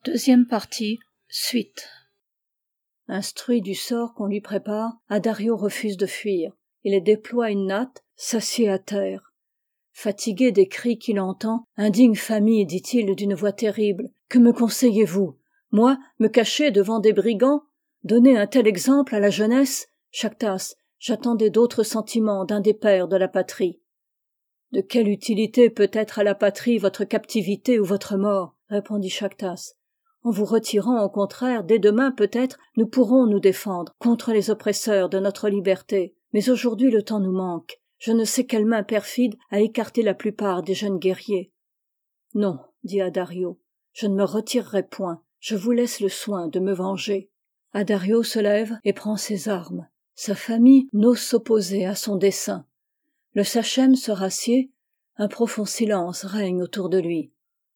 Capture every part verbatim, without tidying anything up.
Deuxième partie, suite. Instruit du sort qu'on lui prépare, Addario refuse de fuir. Il déploie une natte, s'assied à terre. Fatigué des cris qu'il entend, « Indigne famille, dit-il d'une voix terrible, que me conseillez-vous? Moi, me cacher devant des brigands? Donner un tel exemple à la jeunesse? Chactas, j'attendais d'autres sentiments d'un des pères de la patrie. » « De quelle utilité peut être à la patrie votre captivité ou votre mort? » répondit Chactas. « En vous retirant, au contraire, dès demain peut-être, nous pourrons nous défendre contre les oppresseurs de notre liberté. Mais aujourd'hui le temps nous manque. Je ne sais quelle main perfide a écarté la plupart des jeunes guerriers. »« Non, dit Addario, je ne me retirerai point. Je vous laisse le soin de me venger. » Addario se lève et prend ses armes. Sa famille n'ose s'opposer à son dessein. Le sachem se rassied, un profond silence règne autour de lui.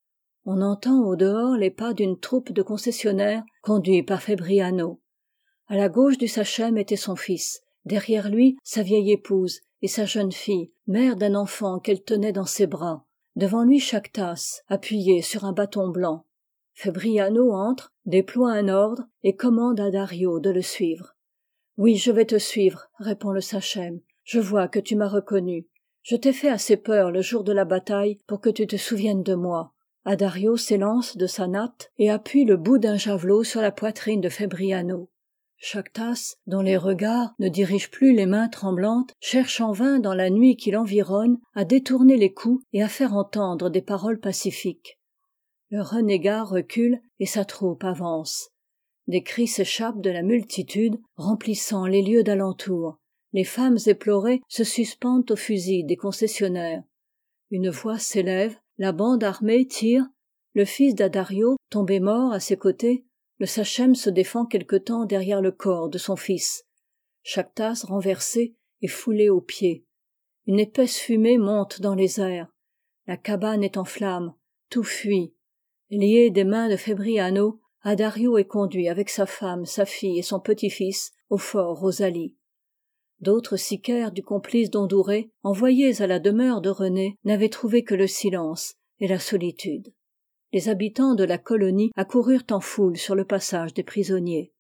On entend au dehors les pas d'une troupe de concessionnaires conduits par Febriano. À la gauche du sachem était son fils, derrière lui sa vieille épouse et sa jeune fille, mère d'un enfant qu'elle tenait dans ses bras. Devant lui Chactas, appuyé sur un bâton blanc. Febriano entre, déploie un ordre et commande à Dario de le suivre. « Oui, je vais te suivre, » répond le sachem. « Je vois que tu m'as reconnu. Je t'ai fait assez peur le jour de la bataille pour que tu te souviennes de moi. » Addario s'élance de sa natte et appuie le bout d'un javelot sur la poitrine de Febriano. Chactas, dont les regards ne dirigent plus les mains tremblantes, cherche en vain dans la nuit qui l'environne à détourner les coups et à faire entendre des paroles pacifiques. Le renégat recule et sa troupe avance. Des cris s'échappent de la multitude, remplissant les lieux d'alentour. Les femmes éplorées se suspendent aux fusils des concessionnaires. Une voix s'élève, la bande armée tire. Le fils d'Addario, tombé mort à ses côtés, le sachem se défend quelque temps derrière le corps de son fils. Chactas, renversé, est foulé aux pieds. Une épaisse fumée monte dans les airs. La cabane est en flammes, tout fuit. Lié des mains de Febriano, Addario est conduit avec sa femme, sa fille et son petit-fils au fort Rosalie. D'autres sicaires du complice d'Ondouré, envoyés à la demeure de René, n'avaient trouvé que le silence et la solitude. Les habitants de la colonie accoururent en foule sur le passage des prisonniers.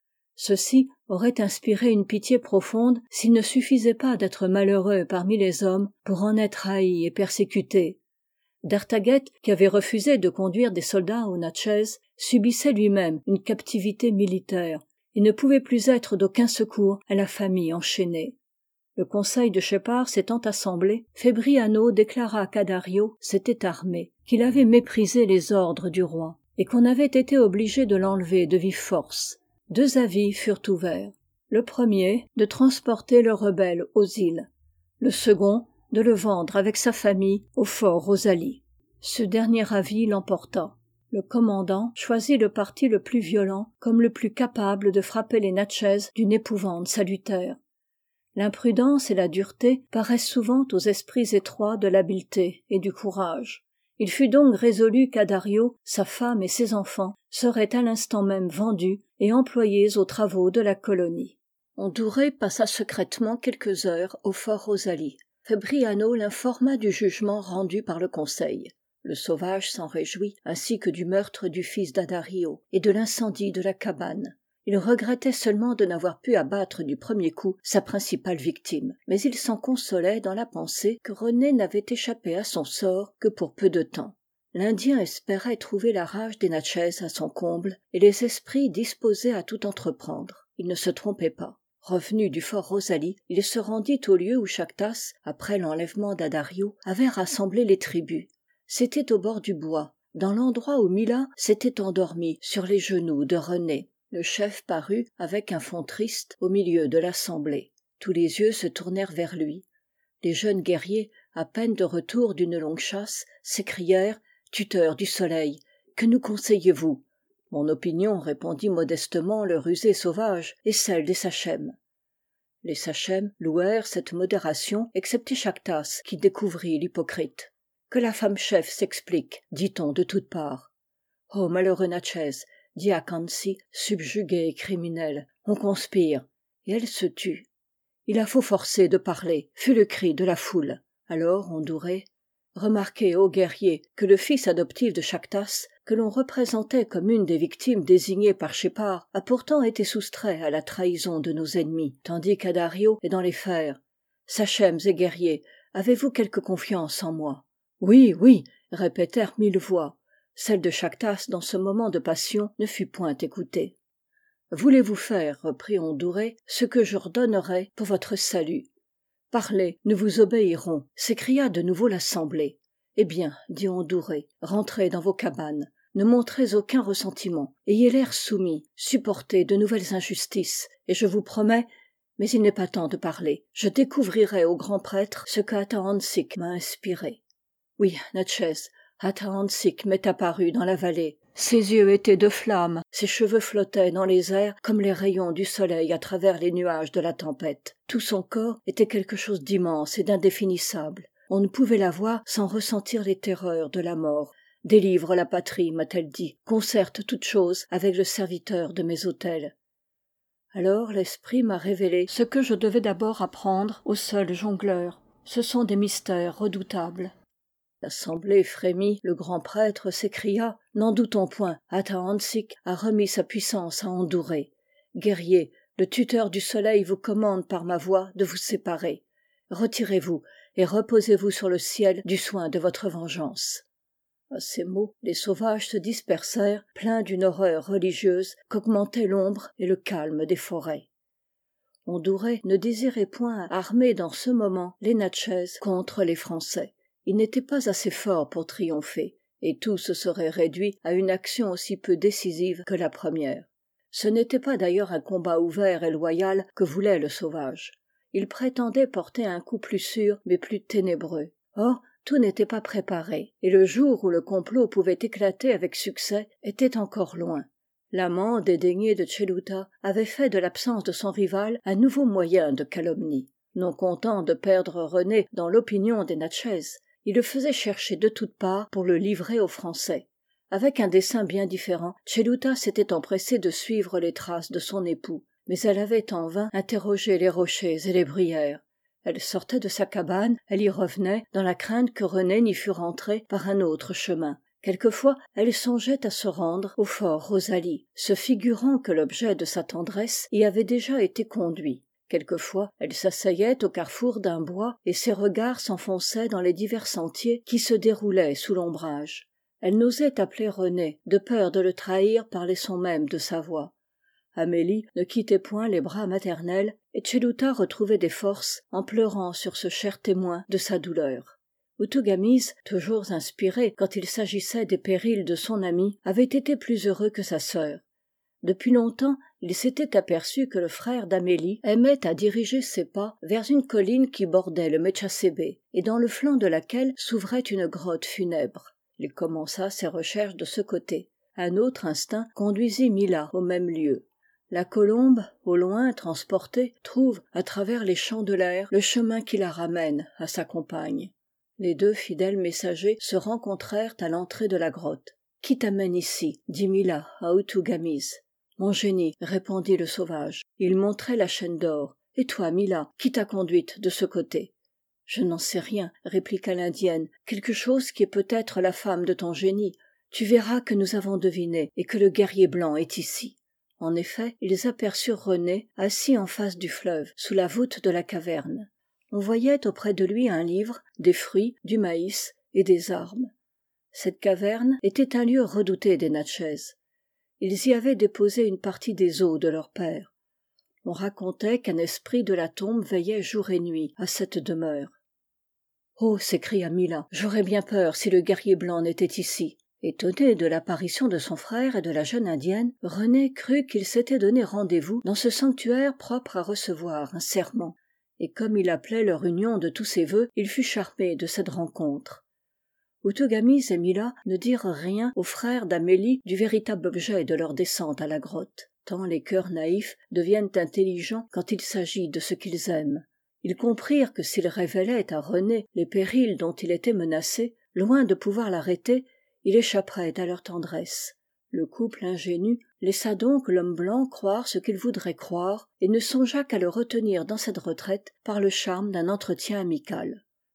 Ceux-ci auraient inspiré une pitié profonde s'il ne suffisait pas d'être malheureux parmi les hommes pour en être haï et persécuté. D'Artaguette, qui avait refusé de conduire des soldats au Natchez, subissait lui-même une captivité militaire et ne pouvait plus être d'aucun secours à la famille enchaînée. Le conseil de Sheppard s'étant assemblé, Febriano déclara qu'Addario s'était armé, qu'il avait méprisé les ordres du roi, et qu'on avait été obligé de l'enlever de vive force. Deux avis furent ouverts. Le premier, de transporter le rebelle aux îles. Le second, de le vendre avec sa famille au fort Rosalie. Ce dernier avis l'emporta. Le commandant choisit le parti le plus violent comme le plus capable de frapper les Natchez d'une épouvante salutaire. L'imprudence et la dureté paraissent souvent aux esprits étroits de l'habileté et du courage. Il fut donc résolu qu'Addario, sa femme et ses enfants seraient à l'instant même vendus et employés aux travaux de la colonie. Ondouré passa secrètement quelques heures au fort Rosalie. Febriano l'informa du jugement rendu par le conseil. Le sauvage s'en réjouit, ainsi que du meurtre du fils d'Addario et de l'incendie de la cabane. Il regrettait seulement de n'avoir pu abattre du premier coup sa principale victime, mais il s'en consolait dans la pensée que René n'avait échappé à son sort que pour peu de temps. L'Indien espérait trouver la rage des Natchez à son comble et les esprits disposés à tout entreprendre. Il ne se trompait pas. Revenu du fort Rosalie, il se rendit au lieu où Chactas, après l'enlèvement d'Addario, avait rassemblé les tribus. C'était au bord du bois, dans l'endroit où Mila s'était endormie sur les genoux de René. Le chef parut avec un fond triste au milieu de l'assemblée. Tous les yeux se tournèrent vers lui. Les jeunes guerriers, à peine de retour d'une longue chasse, s'écrièrent « Tuteur du soleil, que nous conseillez-vous » ? Mon opinion, répondit modestement le rusé sauvage, est celle des sachems. Les sachems louèrent cette modération, excepté Chactas, qui découvrit l'hypocrite. Que la femme chef s'explique, dit-on de toutes parts. Oh, malheureux Natchez, dit Akansi, subjugué et criminel, on conspire, et elle se tut. Il a faut forcer de parler, fut le cri de la foule. Alors Ondouré, remarquez, ô guerriers, que le fils adoptif de Chactas, que l'on représentait comme une des victimes désignées par Shepard, a pourtant été soustrait à la trahison de nos ennemis, tandis qu'Addario est dans les fers. Sachems et guerriers, avez-vous quelque confiance en moi? Oui, oui, répétèrent mille voix. Celle de Chactas, dans ce moment de passion, ne fut point écoutée. Voulez-vous faire, reprit Ondouré, ce que j'ordonnerai pour votre salut? Parlez, nous vous obéirons, s'écria de nouveau l'assemblée. Eh bien, dit Ondouré, rentrez dans vos cabanes, ne montrez aucun ressentiment, ayez l'air soumis, supportez de nouvelles injustices, et je vous promets, mais il n'est pas temps de parler, je découvrirai au grand prêtre ce que Atahansic m'a inspiré. Oui, Natchez, Atahansic m'est apparu dans la vallée. Ses yeux étaient de flammes, ses cheveux flottaient dans les airs comme les rayons du soleil à travers les nuages de la tempête. Tout son corps était quelque chose d'immense et d'indéfinissable. On ne pouvait la voir sans ressentir les terreurs de la mort. Délivre la patrie, m'a-t-elle dit, concerte toute chose avec le serviteur de mes autels. Alors l'esprit m'a révélé ce que je devais d'abord apprendre au seul jongleur. Ce sont des mystères redoutables. L'assemblée frémit, le grand prêtre s'écria « N'en doutons point, Atahansic a remis sa puissance à Ondouré. Guerrier, le tuteur du soleil vous commande par ma voix de vous séparer. Retirez-vous et reposez-vous sur le ciel du soin de votre vengeance. » À ces mots, les sauvages se dispersèrent, pleins d'une horreur religieuse qu'augmentait l'ombre et le calme des forêts. Ondouré ne désirait point armer dans ce moment les Natchez contre les Français. Il n'était pas assez fort pour triompher, et tout se serait réduit à une action aussi peu décisive que la première. Ce n'était pas d'ailleurs un combat ouvert et loyal que voulait le sauvage. Il prétendait porter un coup plus sûr mais plus ténébreux. Or, tout n'était pas préparé, et le jour où le complot pouvait éclater avec succès était encore loin. L'amant dédaigné de Tchelouta avait fait de l'absence de son rival un nouveau moyen de calomnie. Non content de perdre René dans l'opinion des Natchez, il le faisait chercher de toutes parts pour le livrer aux Français. Avec un dessein bien différent, Tchelouta s'était empressée de suivre les traces de son époux, mais elle avait en vain interrogé les rochers et les bruyères. Elle sortait de sa cabane, elle y revenait, dans la crainte que René n'y fût rentré par un autre chemin. Quelquefois, elle songeait à se rendre au fort Rosalie, se figurant que l'objet de sa tendresse y avait déjà été conduit. Quelquefois, elle s'asseyait au carrefour d'un bois et ses regards s'enfonçaient dans les divers sentiers qui se déroulaient sous l'ombrage. Elle n'osait appeler René, de peur de le trahir par les sons mêmes de sa voix. Amélie ne quittait point les bras maternels et Tchelouta retrouvait des forces en pleurant sur ce cher témoin de sa douleur. Outougamise, toujours inspiré quand il s'agissait des périls de son ami, avait été plus heureux que sa sœur. Depuis longtemps, il s'était aperçu que le frère d'Amélie aimait à diriger ses pas vers une colline qui bordait le Metchacébé et dans le flanc de laquelle s'ouvrait une grotte funèbre. Il commença ses recherches de ce côté. Un autre instinct conduisit Mila au même lieu. La colombe, au loin transportée, trouve, à travers les champs de l'air, le chemin qui la ramène à sa compagne. Les deux fidèles messagers se rencontrèrent à l'entrée de la grotte. « Qui t'amène ici ?» dit Mila à Outougamise. « Mon génie, » répondit le sauvage. Il montrait la chaîne d'or. « Et toi, Mila, qui t'a conduite de ce côté ?» « Je n'en sais rien, » répliqua l'indienne. « Quelque chose qui est peut-être la femme de ton génie. Tu verras que nous avons deviné et que le guerrier blanc est ici. » En effet, ils aperçurent René assis en face du fleuve, sous la voûte de la caverne. On voyait auprès de lui un livre, des fruits, du maïs et des armes. Cette caverne était un lieu redouté des Natchez. Ils y avaient déposé une partie des os de leur père. On racontait qu'un esprit de la tombe veillait jour et nuit à cette demeure. « Oh !» s'écria Mila, « j'aurais bien peur si le guerrier blanc n'était ici. » Étonné de l'apparition de son frère et de la jeune indienne, René crut qu'il s'était donné rendez-vous dans ce sanctuaire propre à recevoir un serment. Et comme il appelait leur union de tous ses vœux, il fut charmé de cette rencontre. Outougamise et Mila ne dirent rien aux frères d'Amélie du véritable objet de leur descente à la grotte, tant les cœurs naïfs deviennent intelligents quand il s'agit de ce qu'ils aiment. Ils comprirent que s'ils révélaient à René les périls dont il était menacé, loin de pouvoir l'arrêter, il échapperait à leur tendresse. Le couple ingénu laissa donc l'homme blanc croire ce qu'il voudrait croire et ne songea qu'à le retenir dans cette retraite par le charme d'un entretien amical.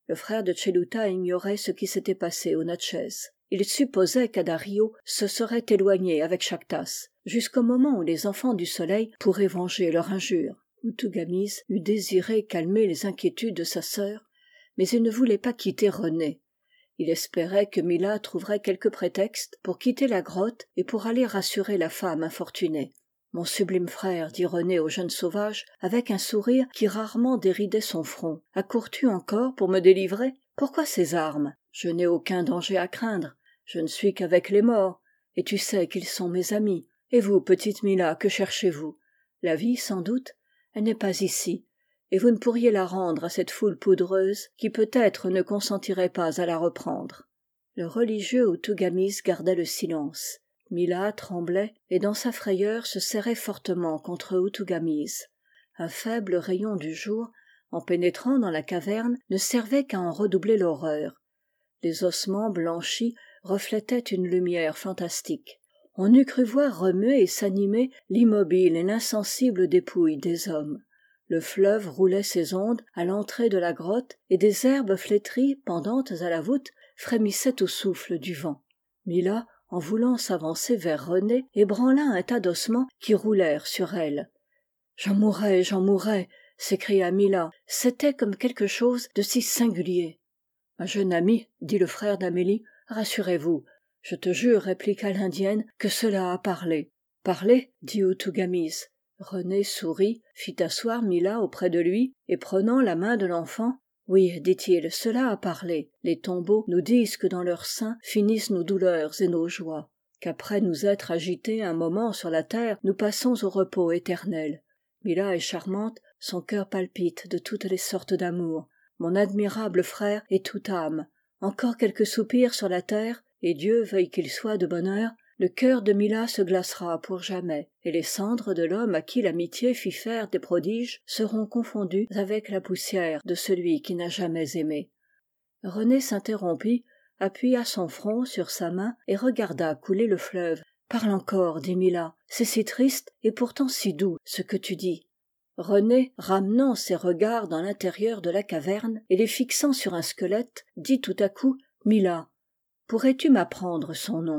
Le frère de Tchelouta ignorait ce qui s'était passé au Natchez. Il supposait qu'Addario se serait éloigné avec Chactas, jusqu'au moment où les enfants du soleil pourraient venger leur injure. Outougamise eût désiré calmer les inquiétudes de sa sœur, mais il ne voulait pas quitter René. Il espérait que Mila trouverait quelque prétexte pour quitter la grotte et pour aller rassurer la femme infortunée. « Mon sublime frère, dit René au jeune sauvage, avec un sourire qui rarement déridait son front, accours-tu encore pour me délivrer? Pourquoi ces armes? Je n'ai aucun danger à craindre. Je ne suis qu'avec les morts, et tu sais qu'ils sont mes amis. Et vous, petite Mila, que cherchez-vous? La vie, sans doute? Elle n'est pas ici, et vous ne pourriez la rendre à cette foule poudreuse qui peut-être ne consentirait pas à la reprendre. » Le religieux Outougamise gardait le silence. Mila tremblait et dans sa frayeur se serrait fortement contre Outougamise. Un faible rayon du jour, en pénétrant dans la caverne, ne servait qu'à en redoubler l'horreur. Les ossements blanchis reflétaient une lumière fantastique. On eût cru voir remuer et s'animer l'immobile et l'insensible dépouille des hommes. Le fleuve roulait ses ondes à l'entrée de la grotte et des herbes flétries pendantes à la voûte frémissaient au souffle du vent. Mila, en voulant s'avancer vers René, ébranla un tas d'ossements qui roulèrent sur elle. « J'en mourrai, j'en mourrai !» s'écria Mila. C'était comme quelque chose de si singulier. « Ma jeune amie, dit le frère d'Amélie, rassurez-vous. Je te jure, répliqua l'indienne, que cela a parlé. Parlé, dit Outougamise. René sourit, fit asseoir Mila auprès de lui, et prenant la main de l'enfant, oui, dit-il, cela a parlé. Les tombeaux nous disent que dans leur sein finissent nos douleurs et nos joies, qu'après nous être agités un moment sur la terre, nous passons au repos éternel. Mila est charmante, son cœur palpite de toutes les sortes d'amour. Mon admirable frère est toute âme. Encore quelques soupirs sur la terre, et Dieu veuille qu'il soit de bonne heure, le cœur de Mila se glacera pour jamais, et les cendres de l'homme à qui l'amitié fit faire des prodiges seront confondues avec la poussière de celui qui n'a jamais aimé. René s'interrompit, appuya son front sur sa main et regarda couler le fleuve. « Parle encore, dit Mila, c'est si triste et pourtant si doux ce que tu dis. » René, ramenant ses regards dans l'intérieur de la caverne et les fixant sur un squelette, dit tout à coup « Mila, pourrais-tu m'apprendre son nom ?»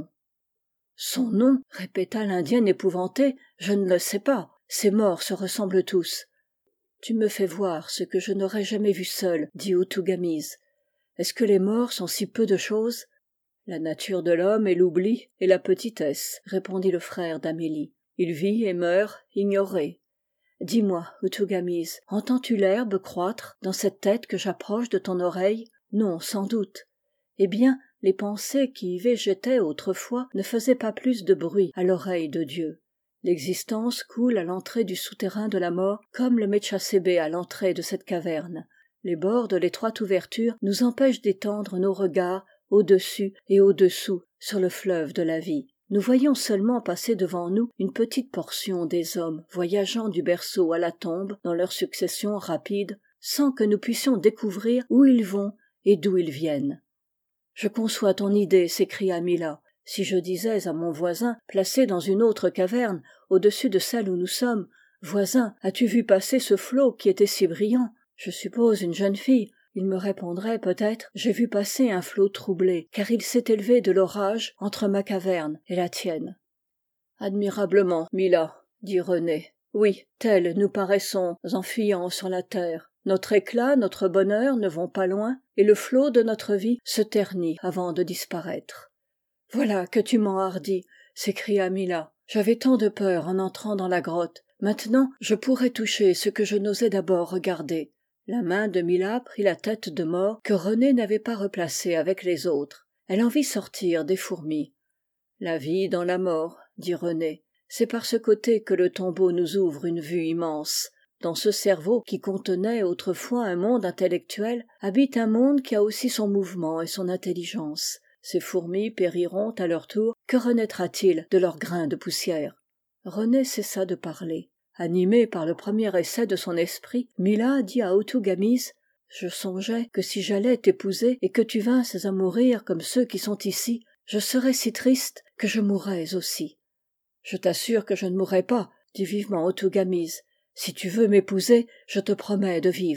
Son nom, répéta l'indienne épouvantée, je ne le sais pas, ces morts se ressemblent tous. Tu me fais voir ce que je n'aurais jamais vu seul, dit Outougamise. Est-ce que les morts sont si peu de choses? La nature de l'homme est l'oubli et la petitesse, répondit le frère d'Amélie. Il vit et meurt, ignoré. Dis-moi, Outougamise, entends-tu l'herbe croître dans cette tête que j'approche de ton oreille? Non, sans doute. Eh bien, les pensées qui y végétaient autrefois ne faisaient pas plus de bruit à l'oreille de Dieu. L'existence coule à l'entrée du souterrain de la mort comme le Metchacébé à l'entrée de cette caverne. Les bords de l'étroite ouverture nous empêchent d'étendre nos regards au-dessus et au-dessous sur le fleuve de la vie. Nous voyons seulement passer devant nous une petite portion des hommes voyageant du berceau à la tombe dans leur succession rapide, sans que nous puissions découvrir où ils vont et d'où ils viennent. « Je conçois ton idée, s'écria Mila. Si je disais à mon voisin, placé dans une autre caverne, au-dessus de celle où nous sommes, « Voisin, as-tu vu passer ce flot qui était si brillant? Je suppose une jeune fille. » Il me répondrait peut-être, « J'ai vu passer un flot troublé, car il s'est élevé de l'orage entre ma caverne et la tienne. » Admirablement, Mila, dit René. Oui, tels nous paraissons en fuyant sur la terre. Notre éclat, notre bonheur ne vont pas loin, et le flot de notre vie se ternit avant de disparaître. « Voilà que tu m'enhardis, » s'écria Mila. « J'avais tant de peur en entrant dans la grotte. Maintenant, je pourrais toucher ce que je n'osais d'abord regarder. » La main de Mila prit la tête de mort que René n'avait pas replacée avec les autres. Elle en vit sortir des fourmis. « La vie dans la mort, » dit René. « C'est par ce côté que le tombeau nous ouvre une vue immense. Dans ce cerveau qui contenait autrefois un monde intellectuel, habite un monde qui a aussi son mouvement et son intelligence. Ces fourmis périront à leur tour, que renaîtra-t-il de leur grain de poussière ?» René cessa de parler. Animé par le premier essai de son esprit, Mila dit à Outougamise « Je songeais que si j'allais t'épouser et que tu vinsses à mourir comme ceux qui sont ici, je serais si triste que je mourrais aussi. »« Je t'assure que je ne mourrai pas, dit vivement Outougamise. Si tu veux m'épouser, je te promets de vivre. »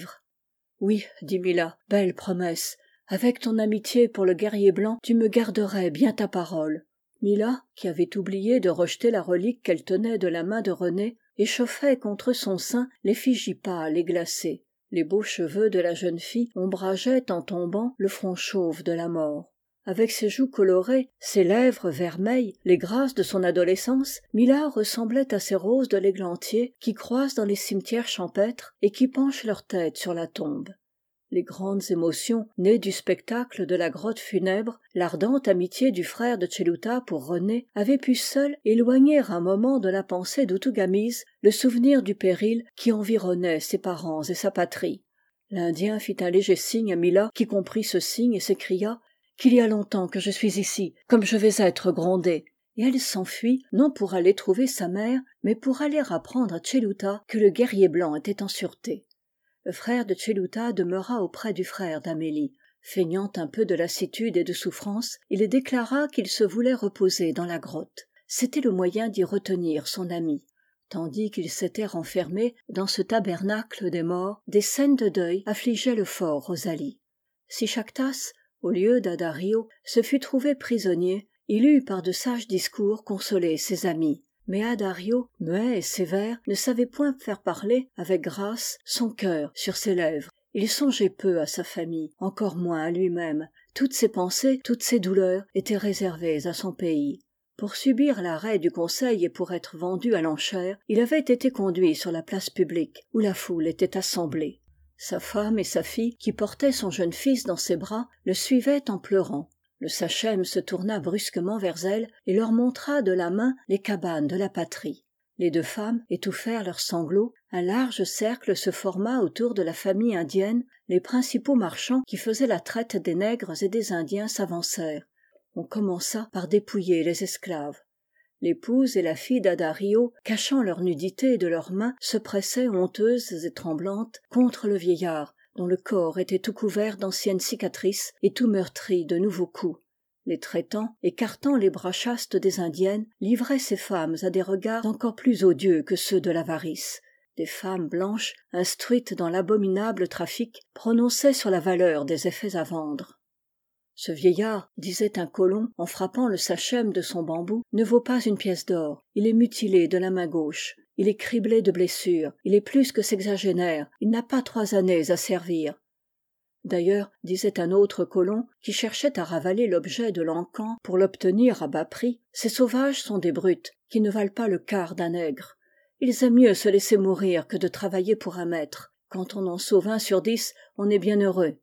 Oui, dit Mila, belle promesse. Avec ton amitié pour le guerrier blanc, tu me garderais bien ta parole. Mila, qui avait oublié de rejeter la relique qu'elle tenait de la main de René, échauffait contre son sein l'effigie pâle et glacée. Les beaux cheveux de la jeune fille ombrageaient en tombant le front chauve de la mort. Avec ses joues colorées, ses lèvres vermeilles, les grâces de son adolescence, Mila ressemblait à ces roses de l'églantier qui croissent dans les cimetières champêtres et qui penchent leur tête sur la tombe. Les grandes émotions nées du spectacle de la grotte funèbre, l'ardente amitié du frère de Tchelouta pour René, avaient pu seules éloigner un moment de la pensée d'Outougamise le souvenir du péril qui environnait ses parents et sa patrie. L'Indien fit un léger signe à Mila qui comprit ce signe et s'écria « Qu'il y a longtemps que je suis ici, comme je vais être grondée !» Et elle s'enfuit, non pour aller trouver sa mère, mais pour aller apprendre à Tchelouta que le guerrier blanc était en sûreté. Le frère de Tchelouta demeura auprès du frère d'Amélie. Feignant un peu de lassitude et de souffrance, il déclara qu'il se voulait reposer dans la grotte. C'était le moyen d'y retenir son ami. Tandis qu'il s'était renfermé dans ce tabernacle des morts, des scènes de deuil affligeaient le fort Rosalie. Si Chactas, au lieu d'Addario, se fût trouvé prisonnier, il eût par de sages discours consolé ses amis. Mais Addario, muet et sévère, ne savait point faire parler, avec grâce, son cœur sur ses lèvres. Il songeait peu à sa famille, encore moins à lui-même. Toutes ses pensées, toutes ses douleurs étaient réservées à son pays. Pour subir l'arrêt du conseil et pour être vendu à l'enchère, il avait été conduit sur la place publique, où la foule était assemblée. Sa femme et sa fille, qui portaient son jeune fils dans ses bras, le suivaient en pleurant. Le sachem se tourna brusquement vers elles et leur montra de la main les cabanes de la patrie. Les deux femmes étouffèrent leurs sanglots, un large cercle se forma autour de la famille indienne, les principaux marchands qui faisaient la traite des nègres et des indiens s'avancèrent. On commença par dépouiller les esclaves. L'épouse et la fille d'Addario, cachant leur nudité de leurs mains, se pressaient honteuses et tremblantes contre le vieillard, dont le corps était tout couvert d'anciennes cicatrices et tout meurtri de nouveaux coups. Les traitants, écartant les bras chastes des indiennes, livraient ces femmes à des regards encore plus odieux que ceux de l'avarice. Des femmes blanches, instruites dans l'abominable trafic, prononçaient sur la valeur des effets à vendre. Ce vieillard, disait un colon en frappant le sachem de son bambou, ne vaut pas une pièce d'or, il est mutilé de la main gauche, il est criblé de blessures, il est plus que sexagénaire, il n'a pas trois années à servir. D'ailleurs, disait un autre colon qui cherchait à ravaler l'objet de l'encan pour l'obtenir à bas prix, ces sauvages sont des brutes qui ne valent pas le quart d'un nègre. Ils aiment mieux se laisser mourir que de travailler pour un maître. Quand on en sauve un sur dix, on est bien heureux.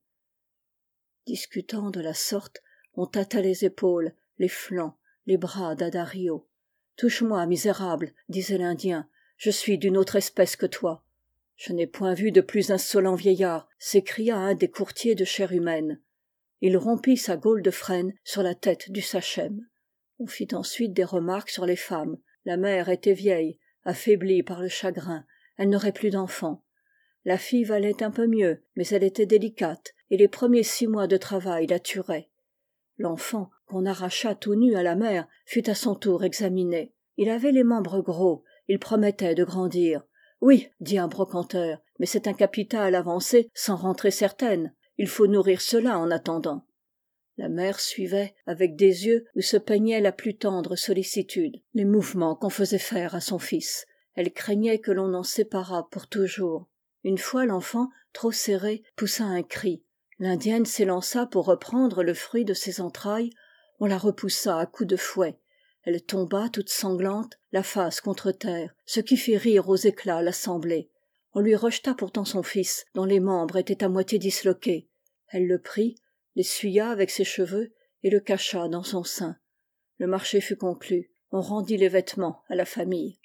Discutant de la sorte, on tâta les épaules, les flancs, les bras d'Addario. « Touche-moi, misérable, disait l'Indien, je suis d'une autre espèce que toi. » « Je n'ai point vu de plus insolent vieillard, s'écria un des courtiers de chair humaine. Il rompit sa gaule de frêne sur la tête du sachem. On fit ensuite des remarques sur les femmes. La mère était vieille, affaiblie par le chagrin, elle n'aurait plus d'enfants. La fille valait un peu mieux, mais elle était délicate, et les premiers six mois de travail la tueraient. L'enfant, qu'on arracha tout nu à la mère, fut à son tour examiné. Il avait les membres gros, il promettait de grandir. Oui, dit un brocanteur, mais c'est un capital avancé sans rentrée certaine. Il faut nourrir cela en attendant. La mère suivait, avec des yeux où se peignait la plus tendre sollicitude, les mouvements qu'on faisait faire à son fils. Elle craignait que l'on en séparât pour toujours. Une fois l'enfant, trop serré, poussa un cri. L'indienne s'élança pour reprendre le fruit de ses entrailles. On la repoussa à coups de fouet. Elle tomba toute sanglante, la face contre terre, ce qui fit rire aux éclats l'assemblée. On lui rejeta pourtant son fils, dont les membres étaient à moitié disloqués. Elle le prit, l'essuya avec ses cheveux et le cacha dans son sein. Le marché fut conclu. On rendit les vêtements à la famille.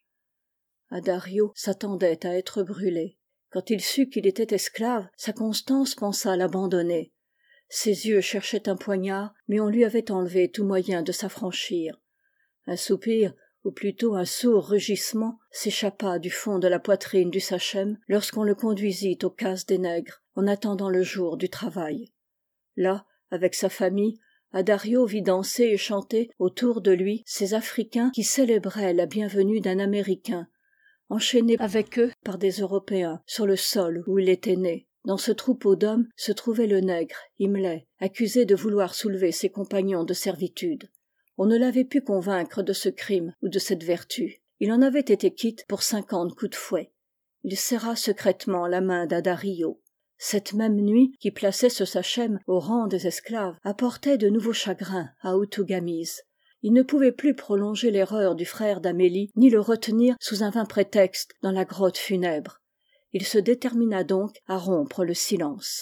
Addario s'attendait à être brûlé. Quand il sut qu'il était esclave, sa constance pensa l'abandonner. Ses yeux cherchaient un poignard, mais on lui avait enlevé tout moyen de s'affranchir. Un soupir, ou plutôt un sourd rugissement, s'échappa du fond de la poitrine du sachem lorsqu'on le conduisit aux cases des nègres, en attendant le jour du travail. Là, avec sa famille, Addario vit danser et chanter autour de lui ces Africains qui célébraient la bienvenue d'un Américain, enchaîné avec eux par des Européens sur le sol où il était né. Dans ce troupeau d'hommes se trouvait le nègre, Imlay, accusé de vouloir soulever ses compagnons de servitude. On ne l'avait pu convaincre de ce crime ou de cette vertu. Il en avait été quitte pour cinquante coups de fouet. Il serra secrètement la main d'Addario. Cette même nuit, qui plaçait ce Sachem au rang des esclaves, apportait de nouveaux chagrins à Outougamise. Il ne pouvait plus prolonger l'erreur du frère d'Amélie, ni le retenir sous un vain prétexte dans la grotte funèbre. Il se détermina donc à rompre le silence.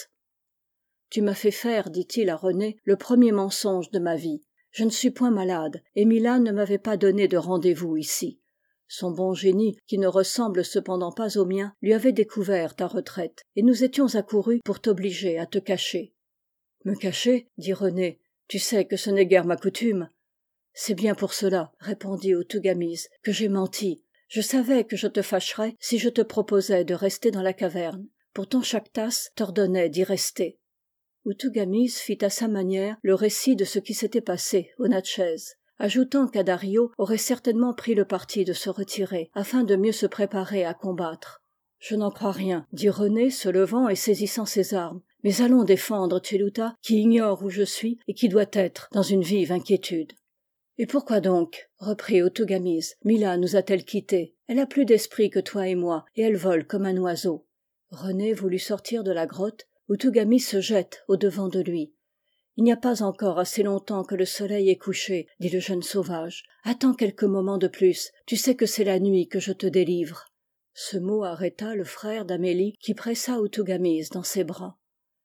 « Tu m'as fait faire, dit-il à René, le premier mensonge de ma vie. Je ne suis point malade, et Milan ne m'avait pas donné de rendez-vous ici. Son bon génie, qui ne ressemble cependant pas au mien, lui avait découvert ta retraite, et nous étions accourus pour t'obliger à te cacher. »« Me cacher ?» dit René. « Tu sais que ce n'est guère ma coutume. »« C'est bien pour cela, » répondit Outougamise, « que j'ai menti. Je savais que je te fâcherais si je te proposais de rester dans la caverne. Pourtant Chactas t'ordonnait d'y rester. » Outougamise fit à sa manière le récit de ce qui s'était passé au Natchez, ajoutant qu'Addario aurait certainement pris le parti de se retirer, afin de mieux se préparer à combattre. « Je n'en crois rien, » dit René, se levant et saisissant ses armes. « Mais allons défendre Tchelouta, qui ignore où je suis et qui doit être dans une vive inquiétude. » « Et pourquoi donc, reprit Outougamise, Mila nous a-t-elle quittés? Elle a plus d'esprit que toi et moi, et elle vole comme un oiseau. » René voulut sortir de la grotte. Outougamise se jette au-devant de lui. « Il n'y a pas encore assez longtemps que le soleil est couché, dit le jeune sauvage. Attends quelques moments de plus, tu sais que c'est la nuit que je te délivre. » Ce mot arrêta le frère d'Amélie qui pressa Outougamise dans ses bras.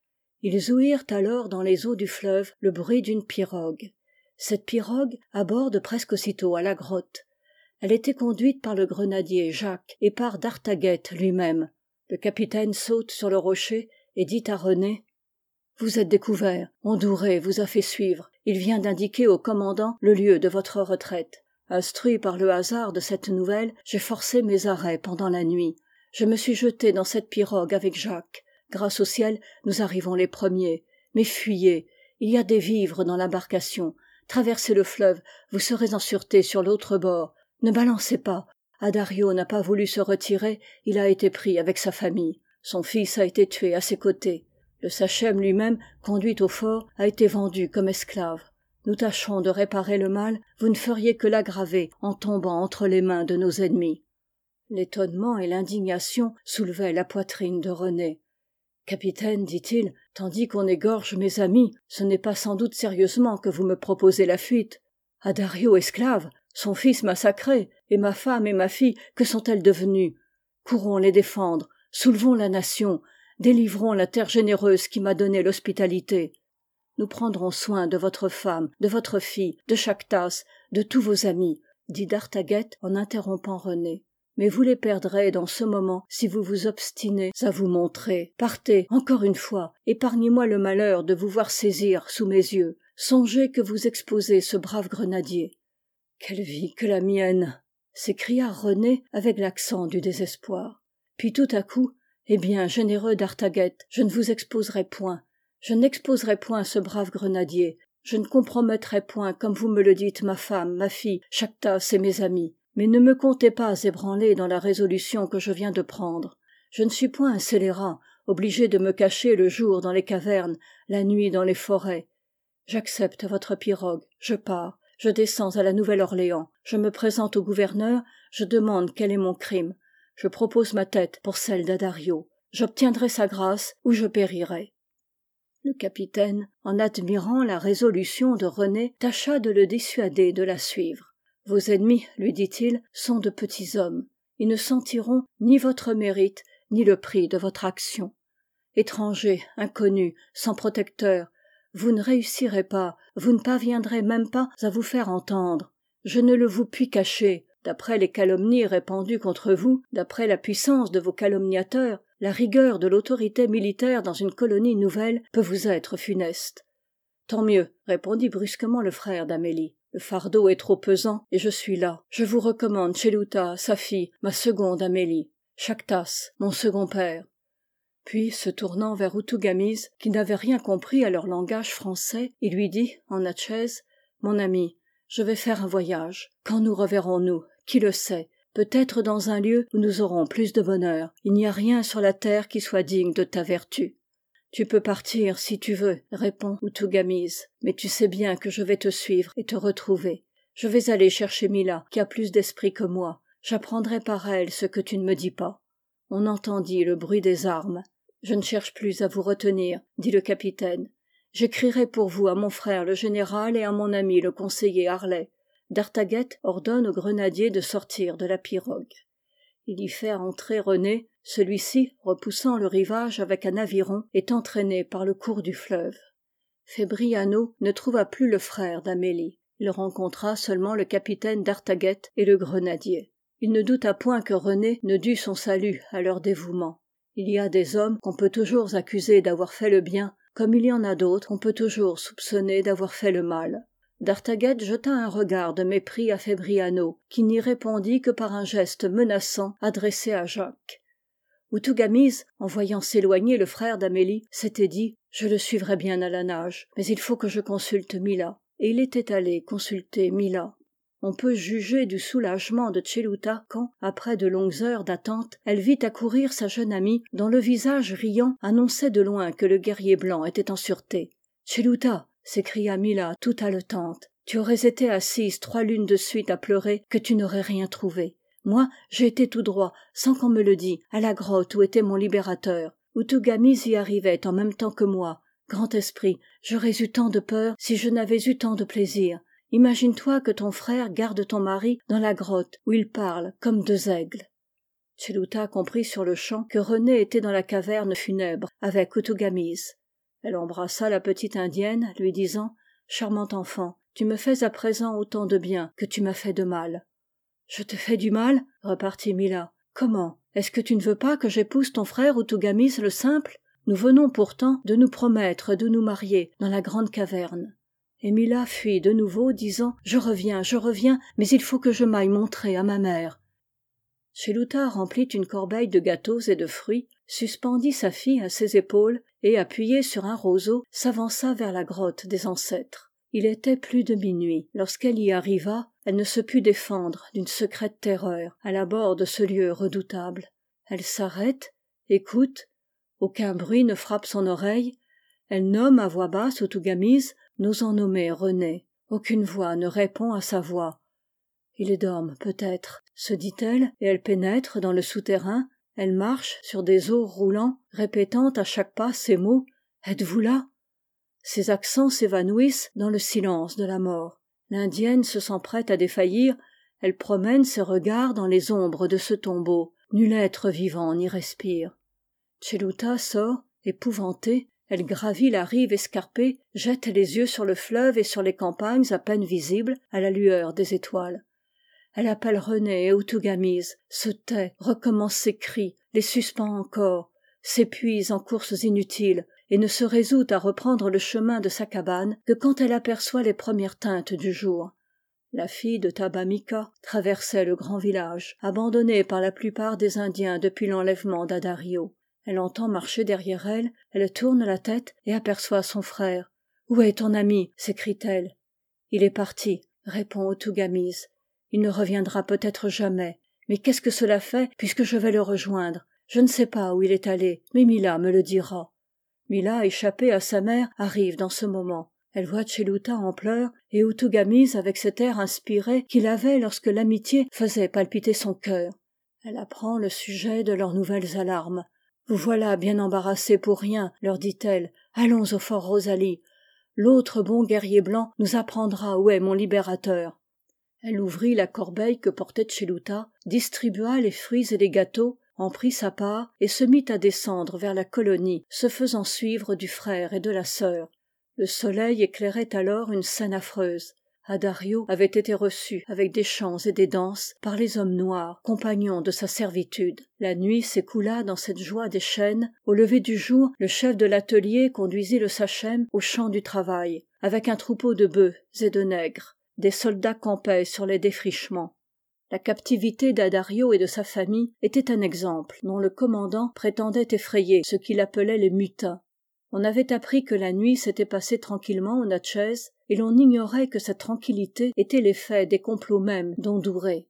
Ils ouïrent alors dans les eaux du fleuve le bruit d'une pirogue. Cette pirogue aborde presque aussitôt à la grotte. Elle était conduite par le grenadier Jacques et par d'Artaguette lui-même. Le capitaine saute sur le rocher et dit à René: « Vous êtes découvert, Ondouré vous a fait suivre. Il vient d'indiquer au commandant le lieu de votre retraite. Instruit par le hasard de cette nouvelle, j'ai forcé mes arrêts pendant la nuit. Je me suis jeté dans cette pirogue avec Jacques. Grâce au ciel, nous arrivons les premiers. Mais fuyez, il y a des vivres dans l'embarcation. Traversez le fleuve, vous serez en sûreté sur l'autre bord. Ne balancez pas. Addario n'a pas voulu se retirer, il a été pris avec sa famille. Son fils a été tué à ses côtés. Le Sachem lui-même, conduit au fort, a été vendu comme esclave. Nous tâcherons de réparer le mal, vous ne feriez que l'aggraver en tombant entre les mains de nos ennemis. » L'étonnement et l'indignation soulevaient la poitrine de René. « Capitaine, dit-il, tandis qu'on égorge mes amis, ce n'est pas sans doute sérieusement que vous me proposez la fuite. Addario esclave, son fils massacré, et ma femme et ma fille, que sont-elles devenues? Courons les défendre, soulevons la nation, délivrons la terre généreuse qui m'a donné l'hospitalité. Nous prendrons soin de votre femme, de votre fille, de Chactas, de tous vos amis, dit d'Artaguette en interrompant René. Mais vous les perdrez dans ce moment si vous vous obstinez à vous montrer. Partez, encore une fois, épargnez-moi le malheur de vous voir saisir sous mes yeux. Songez que vous exposez ce brave grenadier. »« Quelle vie que la mienne !» s'écria René avec l'accent du désespoir. Puis tout à coup, « Eh bien, généreux d'Artaguette, je ne vous exposerai point. Je n'exposerai point ce brave grenadier. Je ne compromettrai point, comme vous me le dites, ma femme, ma fille, Chactas et mes amis. Mais ne me comptez pas ébranlé dans la résolution que je viens de prendre. Je ne suis point un scélérat, obligé de me cacher le jour dans les cavernes, la nuit dans les forêts. J'accepte votre pirogue, je pars, je descends à la Nouvelle-Orléans, je me présente au gouverneur, je demande quel est mon crime. Je propose ma tête pour celle d'Addario. J'obtiendrai sa grâce ou je périrai. » Le capitaine, en admirant la résolution de René, tâcha de le dissuader de la suivre. « Vos ennemis, lui dit-il, sont de petits hommes. Ils ne sentiront ni votre mérite, ni le prix de votre action. Étrangers, inconnus, sans protecteur, vous ne réussirez pas, vous ne parviendrez même pas à vous faire entendre. Je ne le vous puis cacher. D'après les calomnies répandues contre vous, d'après la puissance de vos calomniateurs, la rigueur de l'autorité militaire dans une colonie nouvelle peut vous être funeste. »« Tant mieux, répondit brusquement le frère d'Amélie. Le fardeau est trop pesant, et je suis là. Je vous recommande Tchelouta, sa fille, ma seconde Amélie. Chactas, mon second père. » Puis, se tournant vers Outougamise, qui n'avait rien compris à leur langage français, il lui dit, en natchez, « Mon ami, je vais faire un voyage. Quand nous reverrons-nous? Qui le sait? peut-être dans un lieu où nous aurons plus de bonheur. Il n'y a rien sur la terre qui soit digne de ta vertu. Tu peux partir si tu veux, répond Outougamise, mais tu sais bien que je vais te suivre et te retrouver. Je vais aller chercher Mila, qui a plus d'esprit que moi. J'apprendrai par elle ce que tu ne me dis pas. On entendit le bruit des armes. Je ne cherche plus à vous retenir, dit le capitaine. J'écrirai pour vous à mon frère le général et à mon ami le conseiller Harlay. D'Artaguet ordonne au grenadier de sortir de la pirogue. Il y fait entrer René. Celui-ci, repoussant le rivage avec un aviron, est entraîné par le cours du fleuve. Fébriano ne trouva plus le frère d'Amélie. Il rencontra seulement le capitaine d'Artaguet et le grenadier. Il ne douta point que René ne dût son salut à leur dévouement. Il y a des hommes qu'on peut toujours accuser d'avoir fait le bien, comme il y en a d'autres qu'on peut toujours soupçonner d'avoir fait le mal. D'Artaguet jeta un regard de mépris à Fébriano, qui n'y répondit que par un geste menaçant adressé à Jacques. Outougamise, en voyant s'éloigner le frère d'Amélie, s'était dit « Je le suivrai bien à la nage, mais il faut que je consulte Mila. » Et il était allé consulter Mila. On peut juger du soulagement de Tchelouta quand, après de longues heures d'attente, elle vit accourir sa jeune amie dont le visage riant annonçait de loin que le guerrier blanc était en sûreté. « Tchelouta !» s'écria Mila tout haletante. « Tu aurais été assise trois lunes de suite à pleurer que tu n'aurais rien trouvé. Moi, j'ai été tout droit, sans qu'on me le dît, à la grotte où était mon libérateur. Outougamise y arrivait en même temps que moi. Grand esprit, j'aurais eu tant de peur si je n'avais eu tant de plaisir. Imagine-toi que ton frère garde ton mari dans la grotte où ils parlent comme deux aigles. » Tchelouta comprit sur-le-champ que René était dans la caverne funèbre avec Outougamise. Elle embrassa la petite indienne, lui disant « Charmante enfant, tu me fais à présent autant de bien que tu m'as fait de mal. »« Je te fais du mal ?» repartit Mila. « Comment ? Est-ce que tu ne veux pas que j'épouse ton frère Outougamise le simple ? Nous venons pourtant de nous promettre de nous marier dans la grande caverne. » Et Mila fuit de nouveau, disant « Je reviens, je reviens, mais il faut que je m'aille montrer à ma mère. » Tchelouta remplit une corbeille de gâteaux et de fruits, suspendit sa fille à ses épaules et, appuyée sur un roseau, s'avança vers la grotte des ancêtres. Il était plus de minuit. Lorsqu'elle y arriva, elle ne se put défendre d'une secrète terreur à l'abord de ce lieu redoutable. Elle s'arrête, écoute, aucun bruit ne frappe son oreille, elle nomme à voix basse Outougamise, n'osant nommer René. Aucune voix ne répond à sa voix. « Ils dorment peut-être, » se dit-elle, et elle pénètre dans le souterrain. Elle marche sur des os roulants, répétant à chaque pas ces mots « Êtes-vous là ?» Ses accents s'évanouissent dans le silence de la mort. L'indienne se sent prête à défaillir, elle promène ses regards dans les ombres de ce tombeau. Nul être vivant n'y respire. Tchelouta sort, épouvantée, elle gravit la rive escarpée, jette les yeux sur le fleuve et sur les campagnes à peine visibles à la lueur des étoiles. Elle appelle René et Outougamise, se tait, recommence ses cris, les suspend encore, s'épuise en courses inutiles et ne se résout à reprendre le chemin de sa cabane que quand elle aperçoit les premières teintes du jour. La fille de Tabamika traversait le grand village, abandonné par la plupart des Indiens depuis l'enlèvement d'Addario. Elle entend marcher derrière elle, elle tourne la tête et aperçoit son frère. « Où est ton ami ?» s'écrie-t-elle. « Il est parti, » répond Outougamise. « Il ne reviendra peut-être jamais. Mais qu'est-ce que cela fait puisque je vais le rejoindre ? Je ne sais pas où il est allé, mais Mila me le dira. » Mila, échappée à sa mère, arrive dans ce moment. Elle voit Tchelouta en pleurs et Outougamise avec cet air inspiré qu'il avait lorsque l'amitié faisait palpiter son cœur. Elle apprend le sujet de leurs nouvelles alarmes. « Vous voilà bien embarrassés pour rien, leur dit-elle. Allons au fort Rosalie. L'autre bon guerrier blanc nous apprendra où est mon libérateur. » Elle ouvrit la corbeille que portait Tchelouta, distribua les fruits et les gâteaux, en prit sa part et se mit à descendre vers la colonie, se faisant suivre du frère et de la sœur. Le soleil éclairait alors une scène affreuse. Addario avait été reçu avec des chants et des danses par les hommes noirs, compagnons de sa servitude. La nuit s'écoula dans cette joie des chênes. Au lever du jour, le chef de l'atelier conduisit le sachem au champ du travail, avec un troupeau de bœufs et de nègres. Des soldats campaient sur les défrichements. La captivité d'Addario et de sa famille était un exemple dont le commandant prétendait effrayer ce qu'il appelait les mutins. On avait appris que la nuit s'était passée tranquillement au Natchez, et l'on ignorait que cette tranquillité était l'effet des complots mêmes d'Ondouré.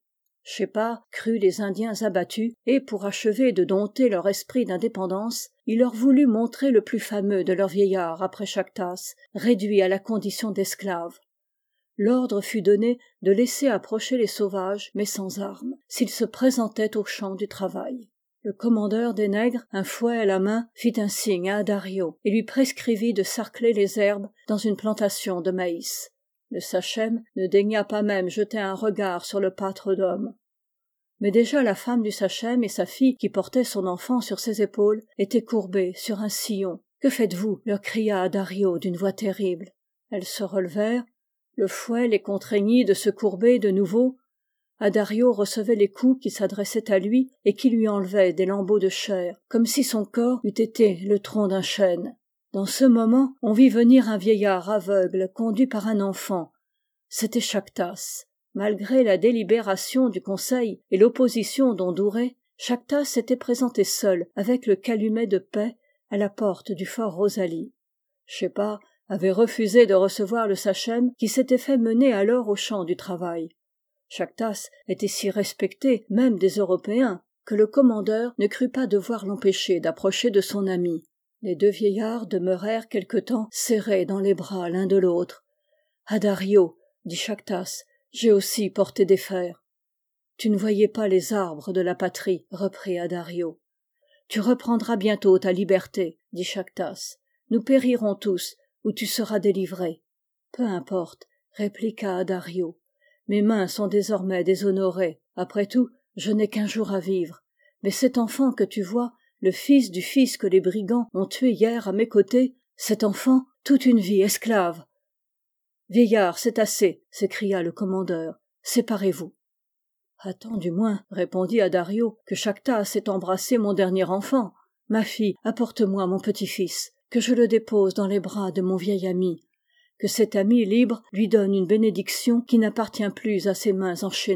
Shépard crut les Indiens abattus, et pour achever de dompter leur esprit d'indépendance, il leur voulut montrer le plus fameux de leurs vieillards après Chactas, réduit à la condition d'esclave. L'ordre fut donné de laisser approcher les sauvages, mais sans armes, s'ils se présentaient au champ du travail. Le commandeur des nègres, un fouet à la main, fit un signe à Addario et lui prescrivit de sarcler les herbes dans une plantation de maïs. Le sachem ne daigna pas même jeter un regard sur le pâtre d'hommes. Mais déjà la femme du sachem et sa fille qui portait son enfant sur ses épaules étaient courbées sur un sillon. « Que faites-vous » leur cria Addario d'une voix terrible. Elles se relevèrent, le fouet les contraignit de se courber de nouveau. Addario recevait les coups qui s'adressaient à lui et qui lui enlevaient des lambeaux de chair, comme si son corps eût été le tronc d'un chêne. Dans ce moment, on vit venir un vieillard aveugle conduit par un enfant. C'était Chactas. Malgré la délibération du conseil et l'opposition d'Ondouré, Chactas s'était présenté seul avec le calumet de paix à la porte du fort Rosalie. Shépard avait refusé de recevoir le sachem qui s'était fait mener alors au champ du travail. Chactas était si respecté, même des Européens, que le commandeur ne crut pas devoir l'empêcher d'approcher de son ami. Les deux vieillards demeurèrent quelque temps serrés dans les bras l'un de l'autre. « Addario, » dit Chactas, « j'ai aussi porté des fers. »« Tu ne voyais pas les arbres de la patrie, » reprit Addario. « Tu reprendras bientôt ta liberté, » dit Chactas. « Nous périrons tous, ou tu seras délivré. »« Peu importe, » répliqua Addario. « Mes mains sont désormais déshonorées. Après tout, je n'ai qu'un jour à vivre. Mais cet enfant que tu vois, le fils du fils que les brigands ont tué hier à mes côtés, cet enfant, toute une vie esclave. »« Vieillard, c'est assez, » s'écria le commandeur. « Séparez-vous. »« Attends du moins, » répondit Addario, « que Chactas ait embrassé mon dernier enfant. Ma fille, apporte-moi mon petit-fils, que je le dépose dans les bras de mon vieil ami. Que cet ami libre lui donne une bénédiction qui n'appartient plus à ses mains enchaînées. »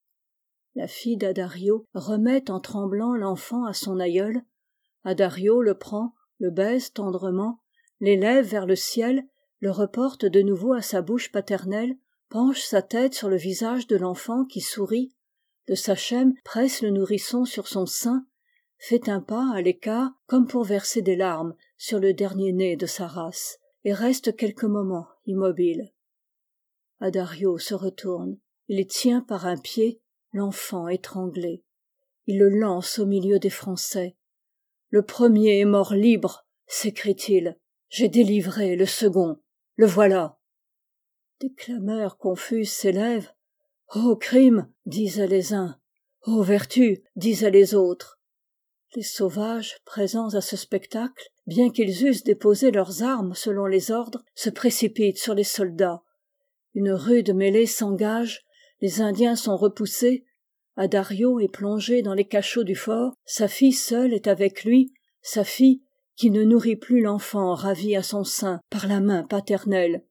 La fille d'Addario remet en tremblant l'enfant à son aïeul. Addario le prend, le baise tendrement, l'élève vers le ciel, le reporte de nouveau à sa bouche paternelle, penche sa tête sur le visage de l'enfant qui sourit. Le sachem presse le nourrisson sur son sein, fait un pas à l'écart comme pour verser des larmes sur le dernier-né de sa race, et reste quelques moments immobile. Addario se retourne, il tient par un pied l'enfant étranglé. Il le lance au milieu des Français. « Le premier est mort libre, » s'écrie-t-il. « J'ai délivré le second. Le voilà. » Des clameurs confuses s'élèvent. « Ô crime !» disaient les uns. « Ô vertu !» disaient les autres. Les sauvages, présents à ce spectacle, bien qu'ils eussent déposé leurs armes selon les ordres, se précipitent sur les soldats. Une rude mêlée s'engage, les Indiens sont repoussés. Addario est plongé dans les cachots du fort, sa fille seule est avec lui, sa fille qui ne nourrit plus l'enfant ravi à son sein par la main paternelle.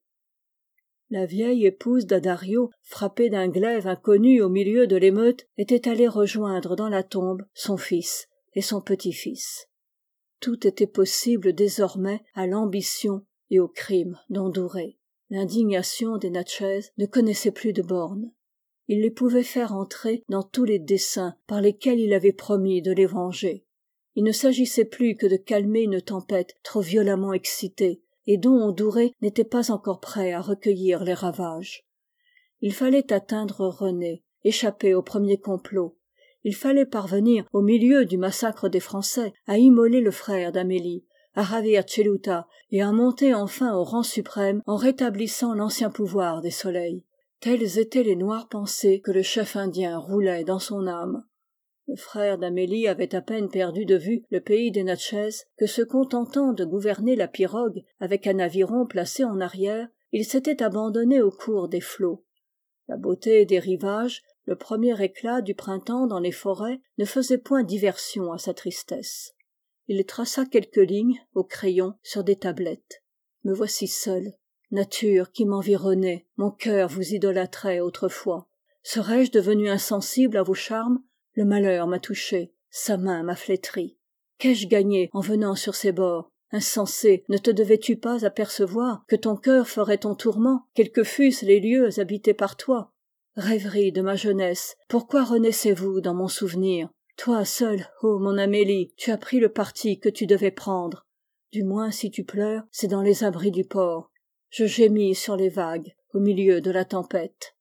La vieille épouse d'Addario, frappée d'un glaive inconnu au milieu de l'émeute, était allée rejoindre dans la tombe son fils et son petit-fils. Tout était possible désormais à l'ambition et au crime d'Ondouré. L'indignation des Natchez ne connaissait plus de bornes. Il les pouvait faire entrer dans tous les desseins par lesquels il avait promis de les venger. Il ne s'agissait plus que de calmer une tempête trop violemment excitée, et dont Ondouré n'était pas encore prêt à recueillir les ravages. Il fallait atteindre René, échapper au premier complot. Il fallait parvenir, au milieu du massacre des Français, à immoler le frère d'Amélie, à ravir Tchelouta et à monter enfin au rang suprême en rétablissant l'ancien pouvoir des soleils. Telles étaient les noires pensées que le chef indien roulait dans son âme. Le frère d'Amélie avait à peine perdu de vue le pays des Natchez que, se contentant de gouverner la pirogue avec un aviron placé en arrière, il s'était abandonné au cours des flots. La beauté des rivages, le premier éclat du printemps dans les forêts ne faisait point diversion à sa tristesse. Il traça quelques lignes au crayon sur des tablettes. « Me voici seul. Nature qui m'environnait, mon cœur vous idolâtrait autrefois. Serais-je devenu insensible à vos charmes ? Le malheur m'a touché, sa main m'a flétri. Qu'ai-je gagné en venant sur ces bords ? Insensé, ne te devais-tu pas apercevoir que ton cœur ferait ton tourment, quels que fussent les lieux habités par toi ? Rêverie de ma jeunesse, pourquoi renaissez-vous dans mon souvenir? Toi seule, ô mon Amélie, tu as pris le parti que tu devais prendre. Du moins si tu pleures, c'est dans les abris du port. Je gémis sur les vagues, au milieu de la tempête.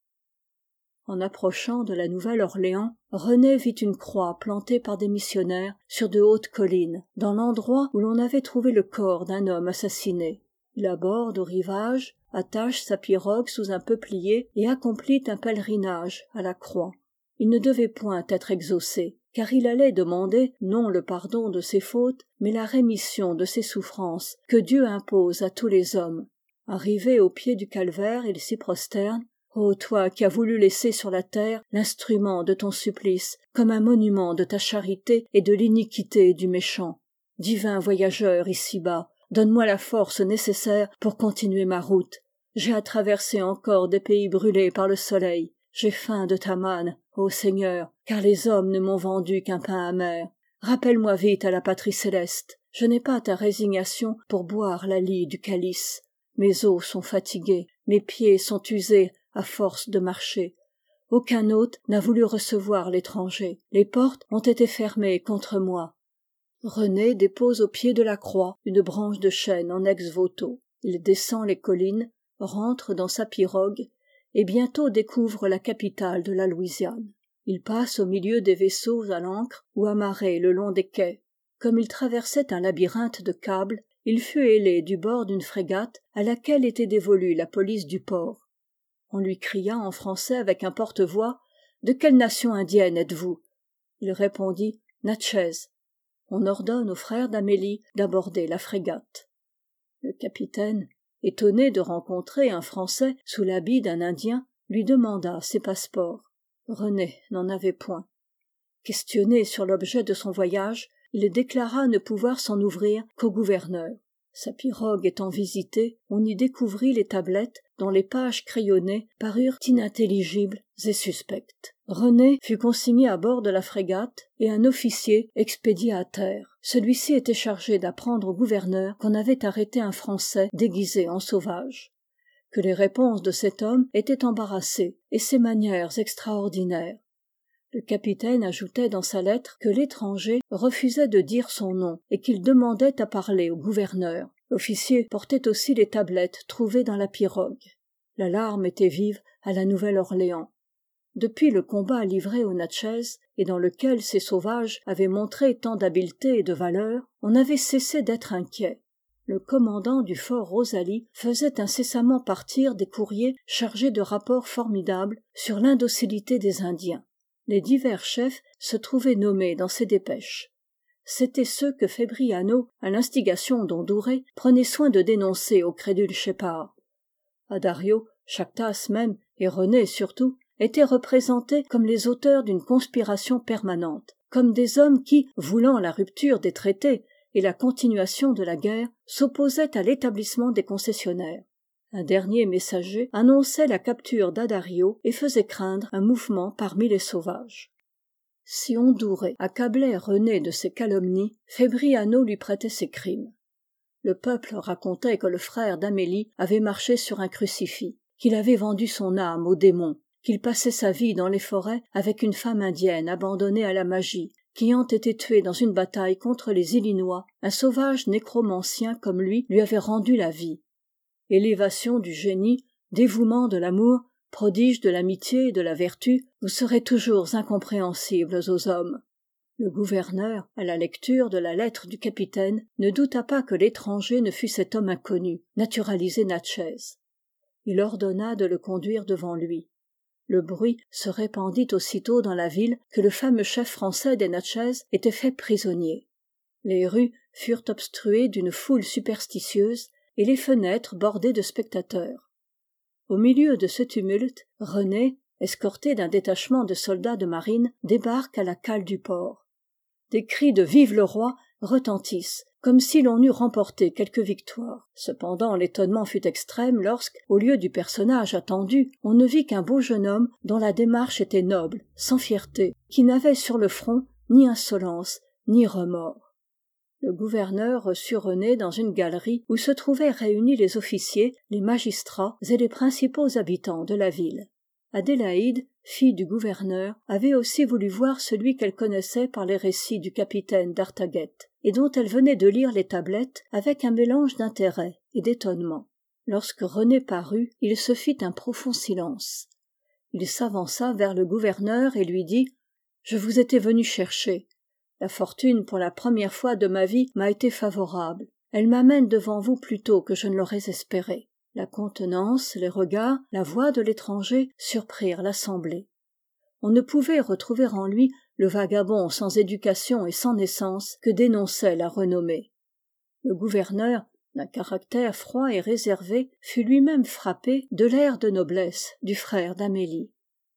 En approchant de la Nouvelle-Orléans, René vit une croix plantée par des missionnaires sur de hautes collines, dans l'endroit où l'on avait trouvé le corps d'un homme assassiné. Il aborde au rivage, attache sa pirogue sous un peuplier et accomplit un pèlerinage à la croix. Il ne devait point être exaucé, car il allait demander non le pardon de ses fautes, mais la rémission de ses souffrances que Dieu impose à tous les hommes. Arrivé au pied du calvaire, il s'y prosterne. Ô toi qui as voulu laisser sur la terre l'instrument de ton supplice, comme un monument de ta charité et de l'iniquité du méchant. Divin voyageur ici-bas, donne-moi la force nécessaire pour continuer ma route. J'ai à traverser encore des pays brûlés par le soleil. J'ai faim de ta manne, ô Seigneur, car les hommes ne m'ont vendu qu'un pain amer. Rappelle-moi vite à la patrie céleste. Je n'ai pas ta résignation pour boire la lie du calice. Mes os sont fatigués, mes pieds sont usés à force de marcher. Aucun hôte n'a voulu recevoir l'étranger. Les portes ont été fermées contre moi. René dépose au pied de la croix une branche de chêne en ex-voto. Il descend les collines, rentre dans sa pirogue, et bientôt découvre la capitale de la Louisiane. Il passe au milieu des vaisseaux à l'ancre ou amarrés le long des quais. Comme il traversait un labyrinthe de câbles, il fut hélé du bord d'une frégate à laquelle était dévolue la police du port. On lui cria en français avec un porte-voix « De quelle nation indienne êtes-vous » Il répondit « Natchez ». On ordonne aux frères d'Amélie d'aborder la frégate. Le capitaine, étonné de rencontrer un Français sous l'habit d'un Indien, lui demanda ses passeports. René n'en avait point. Questionné sur l'objet de son voyage, il déclara ne pouvoir s'en ouvrir qu'au gouverneur. Sa pirogue étant visitée, on y découvrit les tablettes dont les pages crayonnées parurent inintelligibles et suspectes. René fut consigné à bord de la frégate et un officier expédié à terre. Celui-ci était chargé d'apprendre au gouverneur qu'on avait arrêté un Français déguisé en sauvage, que les réponses de cet homme étaient embarrassées et ses manières extraordinaires. Le capitaine ajoutait dans sa lettre que l'étranger refusait de dire son nom et qu'il demandait à parler au gouverneur. L'officier portait aussi les tablettes trouvées dans la pirogue. L'alarme était vive à la Nouvelle-Orléans. Depuis le combat livré aux Natchez, et dans lequel ces sauvages avaient montré tant d'habileté et de valeur, on avait cessé d'être inquiet. Le commandant du fort Rosalie faisait incessamment partir des courriers chargés de rapports formidables sur l'indocilité des Indiens. Les divers chefs se trouvaient nommés dans ces dépêches. C'étaient ceux que Fébriano, à l'instigation d'Onduré, prenait soin de dénoncer au crédule Shepard. Addario, Chactas même, et René surtout, étaient représentés comme les auteurs d'une conspiration permanente, comme des hommes qui, voulant la rupture des traités et la continuation de la guerre, s'opposaient à l'établissement des concessionnaires. Un dernier messager annonçait la capture d'Addario et faisait craindre un mouvement parmi les sauvages. Si Onduré accablait René de ses calomnies, Fébriano lui prêtait ses crimes. Le peuple racontait que le frère d'Amélie avait marché sur un crucifix, qu'il avait vendu son âme aux démons, qu'il passait sa vie dans les forêts avec une femme indienne abandonnée à la magie, qui ayant été tuée dans une bataille contre les Illinois, un sauvage nécromancien comme lui lui avait rendu la vie. Élévation du génie, dévouement de l'amour, prodige de l'amitié et de la vertu, vous serez toujours incompréhensibles aux hommes. Le gouverneur, à la lecture de la lettre du capitaine, ne douta pas que l'étranger ne fût cet homme inconnu, naturalisé Natchez. Il ordonna de le conduire devant lui. Le bruit se répandit aussitôt dans la ville que le fameux chef français des Natchez était fait prisonnier. Les rues furent obstruées d'une foule superstitieuse et les fenêtres bordées de spectateurs. Au milieu de ce tumulte, René, escorté d'un détachement de soldats de marine, débarque à la cale du port. Des cris de « Vive le roi !» retentissent, comme si l'on eût remporté quelque victoire. Cependant l'étonnement fut extrême lorsque, au lieu du personnage attendu, on ne vit qu'un beau jeune homme dont la démarche était noble, sans fierté, qui n'avait sur le front ni insolence, ni remords. Le gouverneur reçut René dans une galerie où se trouvaient réunis les officiers, les magistrats et les principaux habitants de la ville. Adélaïde, fille du gouverneur, avait aussi voulu voir celui qu'elle connaissait par les récits du capitaine d'Artaguette, et dont elle venait de lire les tablettes avec un mélange d'intérêt et d'étonnement. Lorsque René parut, il se fit un profond silence. Il s'avança vers le gouverneur et lui dit « Je vous étais venu chercher. La fortune, pour la première fois de ma vie, m'a été favorable. Elle m'amène devant vous plus tôt que je ne l'aurais espéré. » La contenance, les regards, la voix de l'étranger surprirent l'assemblée. On ne pouvait retrouver en lui le vagabond sans éducation et sans naissance que dénonçait la renommée. Le gouverneur, d'un caractère froid et réservé, fut lui-même frappé de l'air de noblesse du frère d'Amélie.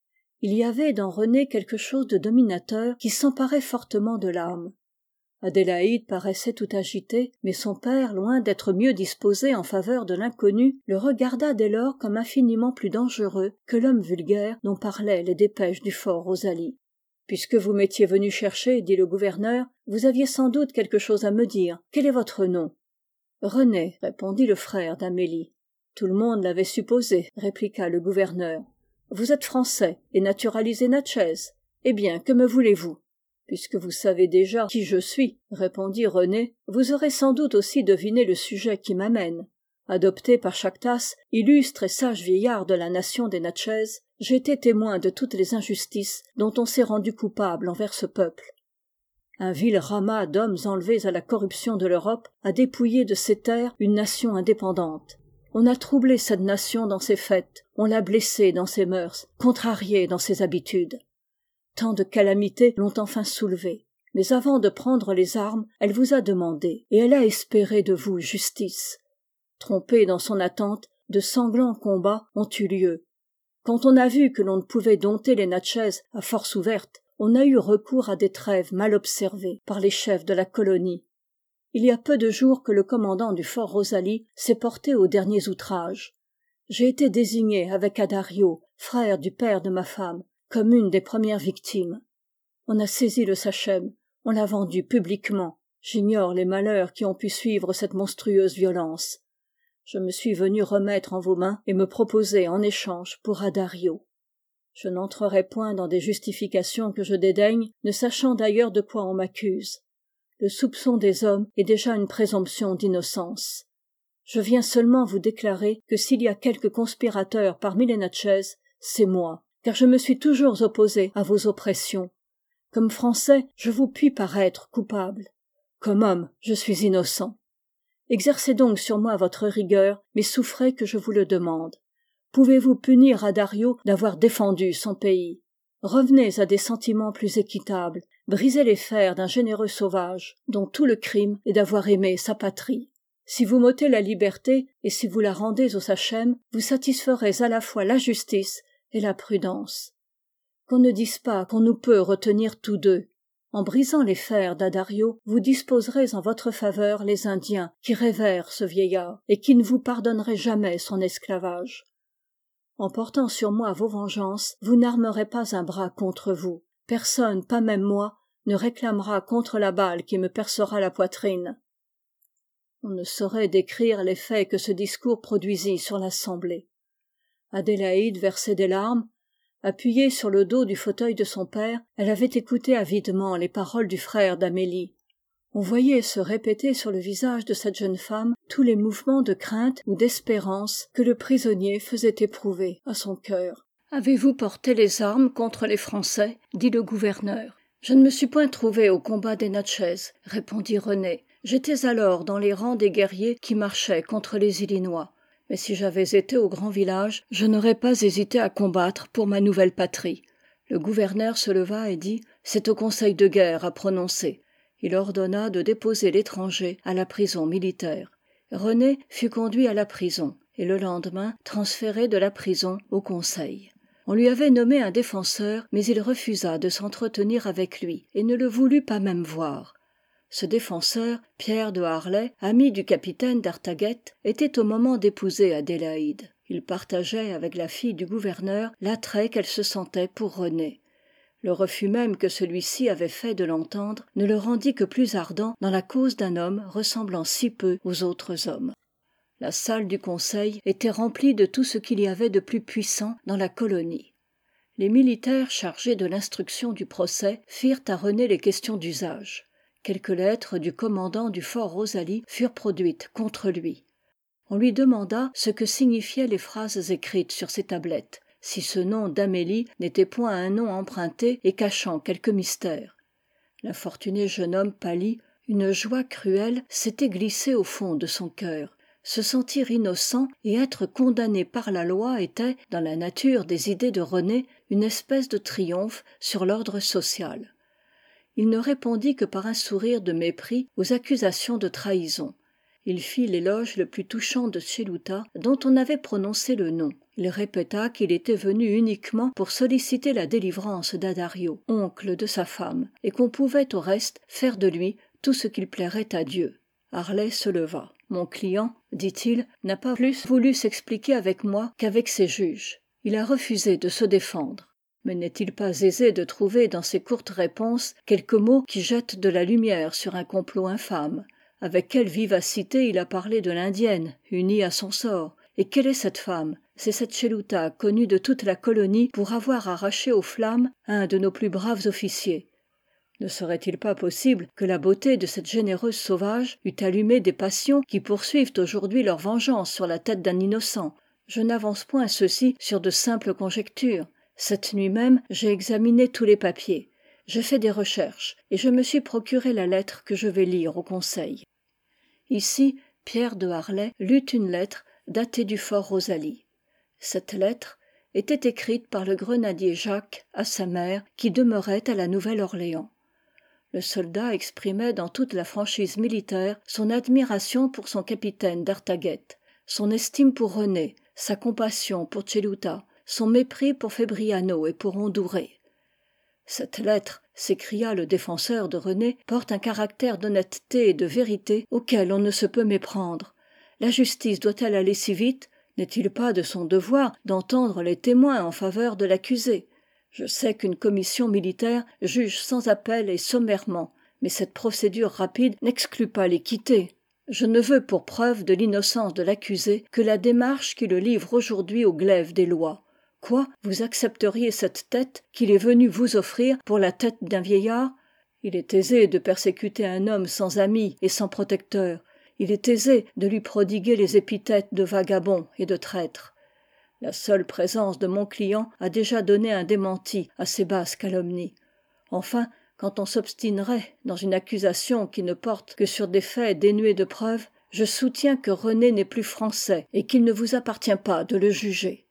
Il y avait dans René quelque chose de dominateur qui s'emparait fortement de l'âme. Adélaïde paraissait tout agitée, mais son père, loin d'être mieux disposé en faveur de l'inconnu, le regarda dès lors comme infiniment plus dangereux que l'homme vulgaire dont parlaient les dépêches du fort Rosalie. « Puisque vous m'étiez venu chercher, dit le gouverneur, vous aviez sans doute quelque chose à me dire. Quel est votre nom ?»« René, répondit le frère d'Amélie. « Tout le monde l'avait supposé, répliqua le gouverneur. « Vous êtes français et naturalisé Natchez. Eh bien, que me voulez-vous ?»« Puisque vous savez déjà qui je suis, répondit René, vous aurez sans doute aussi deviné le sujet qui m'amène. Adopté par Chactas, illustre et sage vieillard de la nation des Natchez, j'ai été témoin de toutes les injustices dont on s'est rendu coupable envers ce peuple. Un vil ramas d'hommes enlevés à la corruption de l'Europe a dépouillé de ses terres une nation indépendante. On a troublé cette nation dans ses fêtes, on l'a blessée dans ses mœurs, contrariée dans ses habitudes. Tant de calamités l'ont enfin soulevée. Mais avant de prendre les armes, elle vous a demandé, et elle a espéré de vous justice. Trompée dans son attente, de sanglants combats ont eu lieu. Quand on a vu que l'on ne pouvait dompter les Natchez à force ouverte, on a eu recours à des trêves mal observées par les chefs de la colonie. Il y a peu de jours que le commandant du fort Rosalie s'est porté aux derniers outrages. J'ai été désigné avec Addario, frère du père de ma femme, comme une des premières victimes. On a saisi le Sachem, on l'a vendu publiquement. J'ignore les malheurs qui ont pu suivre cette monstrueuse violence. Je me suis venu remettre en vos mains et me proposer en échange pour Addario. Je n'entrerai point dans des justifications que je dédaigne, ne sachant d'ailleurs de quoi on m'accuse. Le soupçon des hommes est déjà une présomption d'innocence. Je viens seulement vous déclarer que s'il y a quelque conspirateur parmi les Natchez, c'est moi, car je me suis toujours opposé à vos oppressions. Comme Français, je vous puis paraître coupable. Comme homme, je suis innocent. Exercez donc sur moi votre rigueur, mais souffrez que je vous le demande. Pouvez-vous punir Addario d'avoir défendu son pays? Revenez à des sentiments plus équitables, brisez les fers d'un généreux sauvage, dont tout le crime est d'avoir aimé sa patrie. Si vous m'ôtez la liberté, et si vous la rendez au Sachem, vous satisferez à la fois la justice et la prudence. Qu'on ne dise pas qu'on nous peut retenir tous deux. En brisant les fers d'Addario, vous disposerez en votre faveur les Indiens qui révèrent ce vieillard, et qui ne vous pardonneraient jamais son esclavage. En portant sur moi vos vengeances, vous n'armerez pas un bras contre vous. Personne, pas même moi, ne réclamera contre la balle qui me percera la poitrine. On ne saurait décrire l'effet que ce discours produisit sur l'assemblée. Adélaïde versait des larmes. Appuyée sur le dos du fauteuil de son père, elle avait écouté avidement les paroles du frère d'Amélie. On voyait se répéter sur le visage de cette jeune femme tous les mouvements de crainte ou d'espérance que le prisonnier faisait éprouver à son cœur. « Avez-vous porté les armes contre les Français ?» dit le gouverneur. « Je ne me suis point trouvé au combat des Natchez, » répondit René. « J'étais alors dans les rangs des guerriers qui marchaient contre les Illinois. Mais si j'avais été au grand village, je n'aurais pas hésité à combattre pour ma nouvelle patrie. » Le gouverneur se leva et dit « C'est au conseil de guerre à prononcer. » Il ordonna de déposer l'étranger à la prison militaire. René fut conduit à la prison et le lendemain transféré de la prison au conseil. On lui avait nommé un défenseur, mais il refusa de s'entretenir avec lui et ne le voulut pas même voir. Ce défenseur, Pierre de Harlay, ami du capitaine d'Artaguette, était au moment d'épouser Adélaïde. Il partageait avec la fille du gouverneur l'attrait qu'elle se sentait pour René. Le refus même que celui-ci avait fait de l'entendre ne le rendit que plus ardent dans la cause d'un homme ressemblant si peu aux autres hommes. La salle du conseil était remplie de tout ce qu'il y avait de plus puissant dans la colonie. Les militaires chargés de l'instruction du procès firent à René les questions d'usage. Quelques lettres du commandant du fort Rosalie furent produites contre lui. On lui demanda ce que signifiaient les phrases écrites sur ces tablettes, si ce nom d'Amélie n'était point un nom emprunté et cachant quelque mystère. L'infortuné jeune homme pâlit, une joie cruelle s'était glissée au fond de son cœur. Se sentir innocent et être condamné par la loi était, dans la nature des idées de René, une espèce de triomphe sur l'ordre social. Il ne répondit que par un sourire de mépris aux accusations de trahison. Il fit l'éloge le plus touchant de Chelouta, dont on avait prononcé le nom. Il répéta qu'il était venu uniquement pour solliciter la délivrance d'Addario, oncle de sa femme, et qu'on pouvait au reste faire de lui tout ce qu'il plairait à Dieu. Harlay se leva. « Mon client, dit-il, n'a pas plus voulu s'expliquer avec moi qu'avec ses juges. Il a refusé de se défendre. Mais n'est-il pas aisé de trouver dans ses courtes réponses quelques mots qui jettent de la lumière sur un complot infâme ? Avec quelle vivacité il a parlé de l'indienne, unie à son sort. Et quelle est cette femme ? C'est cette Chelouta connue de toute la colonie pour avoir arraché aux flammes un de nos plus braves officiers. Ne serait-il pas possible que la beauté de cette généreuse sauvage eût allumé des passions qui poursuivent aujourd'hui leur vengeance sur la tête d'un innocent ? Je n'avance point ceci sur de simples conjectures. Cette nuit même, j'ai examiné tous les papiers. J'ai fait des recherches et je me suis procuré la lettre que je vais lire au conseil. » Ici, Pierre de Harlay lut une lettre datée du fort Rosalie. Cette lettre était écrite par le grenadier Jacques à sa mère qui demeurait à la Nouvelle-Orléans. Le soldat exprimait dans toute la franchise militaire son admiration pour son capitaine d'Artaguette, son estime pour René, sa compassion pour Chelouta, son mépris pour Fébriano et pour Ondouré. Cette lettre, s'écria le défenseur de René, porte un caractère d'honnêteté et de vérité auquel on ne se peut méprendre. La justice doit-elle aller si vite ? N'est-il pas de son devoir d'entendre les témoins en faveur de l'accusé ? Je sais qu'une commission militaire juge sans appel et sommairement, mais cette procédure rapide n'exclut pas l'équité. Je ne veux pour preuve de l'innocence de l'accusé que la démarche qui le livre aujourd'hui au glaive des lois. Quoi, vous accepteriez cette tête qu'il est venu vous offrir pour la tête d'un vieillard ? Il est aisé de persécuter un homme sans amis et sans protecteur. Il est aisé de lui prodiguer les épithètes de vagabond et de traître. La seule présence de mon client a déjà donné un démenti à ces basses calomnies. Enfin, quand on s'obstinerait dans une accusation qui ne porte que sur des faits dénués de preuves, je soutiens que René n'est plus français et qu'il ne vous appartient pas de le juger.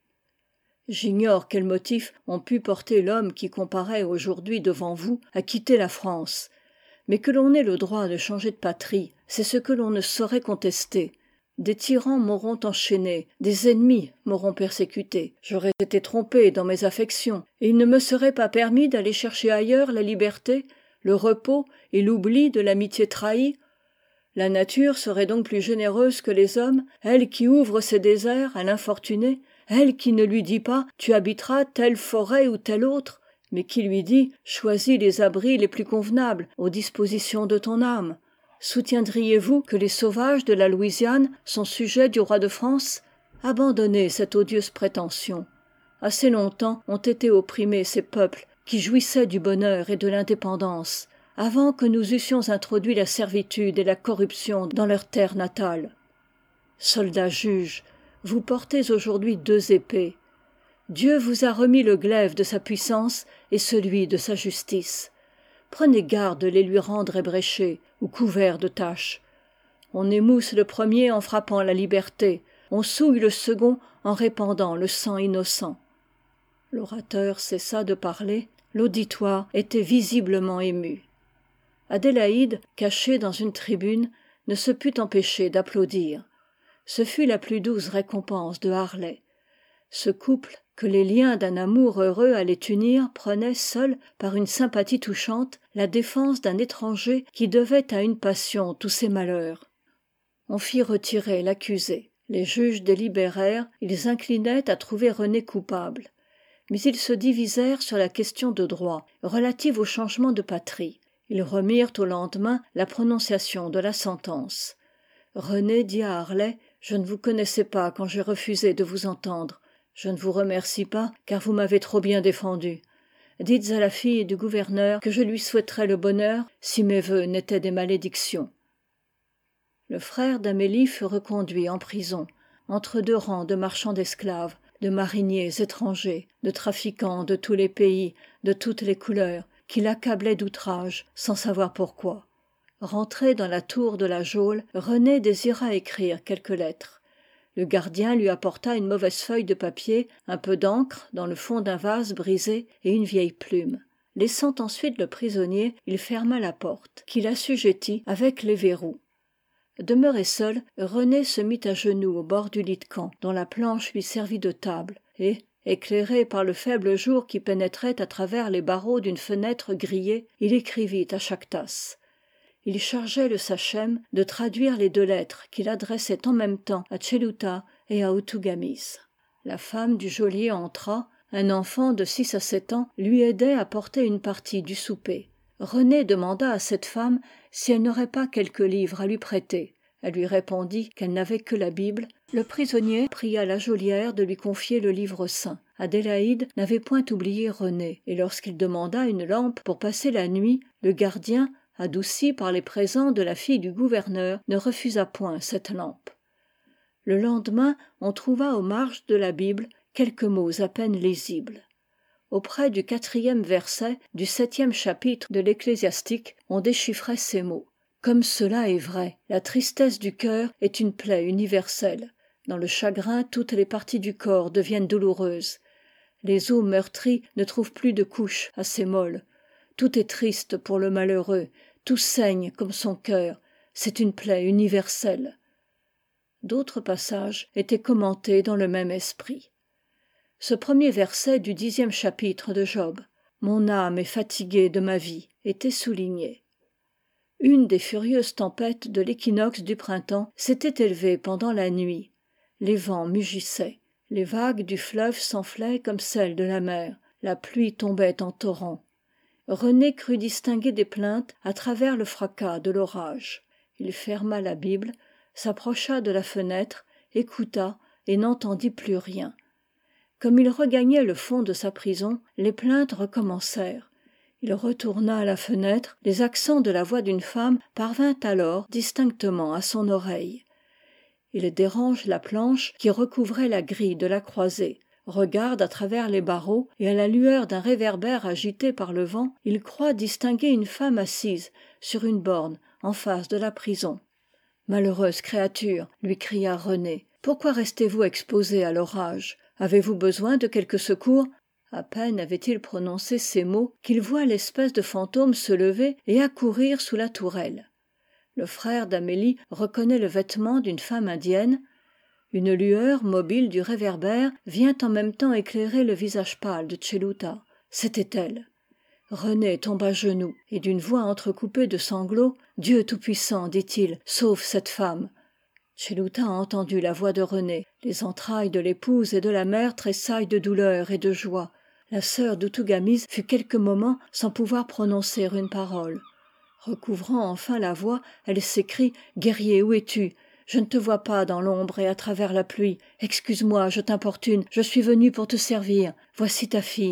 J'ignore quels motifs ont pu porter l'homme qui comparaît aujourd'hui devant vous à quitter la France, mais que l'on ait le droit de changer de patrie, c'est ce que l'on ne saurait contester. Des tyrans m'auront enchaîné, des ennemis m'auront persécuté. J'aurais été trompé dans mes affections, et il ne me serait pas permis d'aller chercher ailleurs la liberté, le repos et l'oubli de l'amitié trahie. La nature serait donc plus généreuse que les hommes, elle qui ouvre ses déserts à l'infortuné, elle qui ne lui dit pas « tu habiteras telle forêt ou telle autre », mais qui lui dit « choisis les abris les plus convenables aux dispositions de ton âme ». Soutiendriez-vous que les sauvages de la Louisiane sont sujets du roi de France ? Abandonnez cette odieuse prétention. Assez longtemps ont été opprimés ces peuples qui jouissaient du bonheur et de l'indépendance, avant que nous eussions introduit la servitude et la corruption dans leur terre natale. Soldats juges, vous portez aujourd'hui deux épées. Dieu vous a remis le glaive de sa puissance et celui de sa justice. Prenez garde de les lui rendre ébréchés ou couverts de taches. On émousse le premier en frappant la liberté, on souille le second en répandant le sang innocent. L'orateur cessa de parler, l'auditoire était visiblement ému. Adélaïde, cachée dans une tribune, ne se put empêcher d'applaudir. Ce fut la plus douce récompense de Harlay. Ce couple, que les liens d'un amour heureux allaient unir, prenait seul, par une sympathie touchante, la défense d'un étranger qui devait à une passion tous ses malheurs. On fit retirer l'accusé. Les juges délibérèrent, ils inclinaient à trouver René coupable. Mais ils se divisèrent sur la question de droit, relative au changement de patrie. Ils remirent au lendemain la prononciation de la sentence. René dit à Harlay « Je ne vous connaissais pas quand j'ai refusé de vous entendre. Je ne vous remercie pas, car vous m'avez trop bien défendu. Dites à la fille du gouverneur que je lui souhaiterais le bonheur si mes vœux n'étaient des malédictions. » Le frère d'Amélie fut reconduit en prison, entre deux rangs de marchands d'esclaves, de mariniers étrangers, de trafiquants de tous les pays, de toutes les couleurs, qui l'accablaient d'outrages, sans savoir pourquoi. Rentré dans la tour de la geôle, René désira écrire quelques lettres. Le gardien lui apporta une mauvaise feuille de papier, un peu d'encre dans le fond d'un vase brisé et une vieille plume. Laissant ensuite le prisonnier, il ferma la porte, qu'il assujettit avec les verrous. Demeuré seul, René se mit à genoux au bord du lit de camp, dont la planche lui servit de table, et, éclairé par le faible jour qui pénétrait à travers les barreaux d'une fenêtre grillée, il écrivit à chaque tasse. Il chargeait le sachem de traduire les deux lettres qu'il adressait en même temps à Tchelouta et à Outougamis. La femme du geôlier entra, un enfant de six à sept ans lui aidait à porter une partie du souper. René demanda à cette femme si elle n'aurait pas quelques livres à lui prêter. Elle lui répondit qu'elle n'avait que la Bible. Le prisonnier pria la geôlière de lui confier le livre saint. Adélaïde n'avait point oublié René, et lorsqu'il demanda une lampe pour passer la nuit, le gardien, adouci par les présents de la fille du gouverneur, ne refusa point cette lampe. Le lendemain, on trouva aux marges de la Bible quelques mots à peine lisibles. Auprès du quatrième verset du septième chapitre de l'Ecclésiastique, on déchiffrait ces mots. « Comme cela est vrai, la tristesse du cœur est une plaie universelle. Dans le chagrin, toutes les parties du corps deviennent douloureuses. Les os meurtris ne trouvent plus de couche assez molle. Tout est triste pour le malheureux, tout saigne comme son cœur. C'est une plaie universelle. » D'autres passages étaient commentés dans le même esprit. Ce premier verset du dixième chapitre de Job, « Mon âme est fatiguée de ma vie », était souligné. Une des furieuses tempêtes de l'équinoxe du printemps s'était élevée pendant la nuit. Les vents mugissaient, les vagues du fleuve s'enflaient comme celles de la mer, la pluie tombait en torrents. René crut distinguer des plaintes à travers le fracas de l'orage. Il ferma la Bible, s'approcha de la fenêtre, écouta et n'entendit plus rien. Comme il regagnait le fond de sa prison, les plaintes recommencèrent. Il retourna à la fenêtre, les accents de la voix d'une femme parvinrent alors distinctement à son oreille. Il dérange la planche qui recouvrait la grille de la croisée, regarde à travers les barreaux et à la lueur d'un réverbère agité par le vent, il croit distinguer une femme assise sur une borne en face de la prison. « Malheureuse créature !» lui cria René. « Pourquoi restez-vous exposée à l'orage ? Avez-vous besoin de quelque secours ?» À peine avait-il prononcé ces mots qu'il voit l'espèce de fantôme se lever et accourir sous la tourelle. Le frère d'Amélie reconnaît le vêtement d'une femme indienne. Une lueur mobile du réverbère vient en même temps éclairer le visage pâle de Tchelouta. C'était elle. René tombe à genoux et d'une voix entrecoupée de sanglots « Dieu Tout-Puissant, dit-il, sauve cette femme !» Tchelouta a entendu la voix de René. Les entrailles de l'épouse et de la mère tressaillent de douleur et de joie. La sœur d'Outougamis fut quelques moments sans pouvoir prononcer une parole. Recouvrant enfin la voix, elle s'écrie « Guerrier, où es-tu ? Je ne te vois pas dans l'ombre et à travers la pluie. Excuse-moi, je t'importune, je suis venue pour te servir. Voici ta fille. »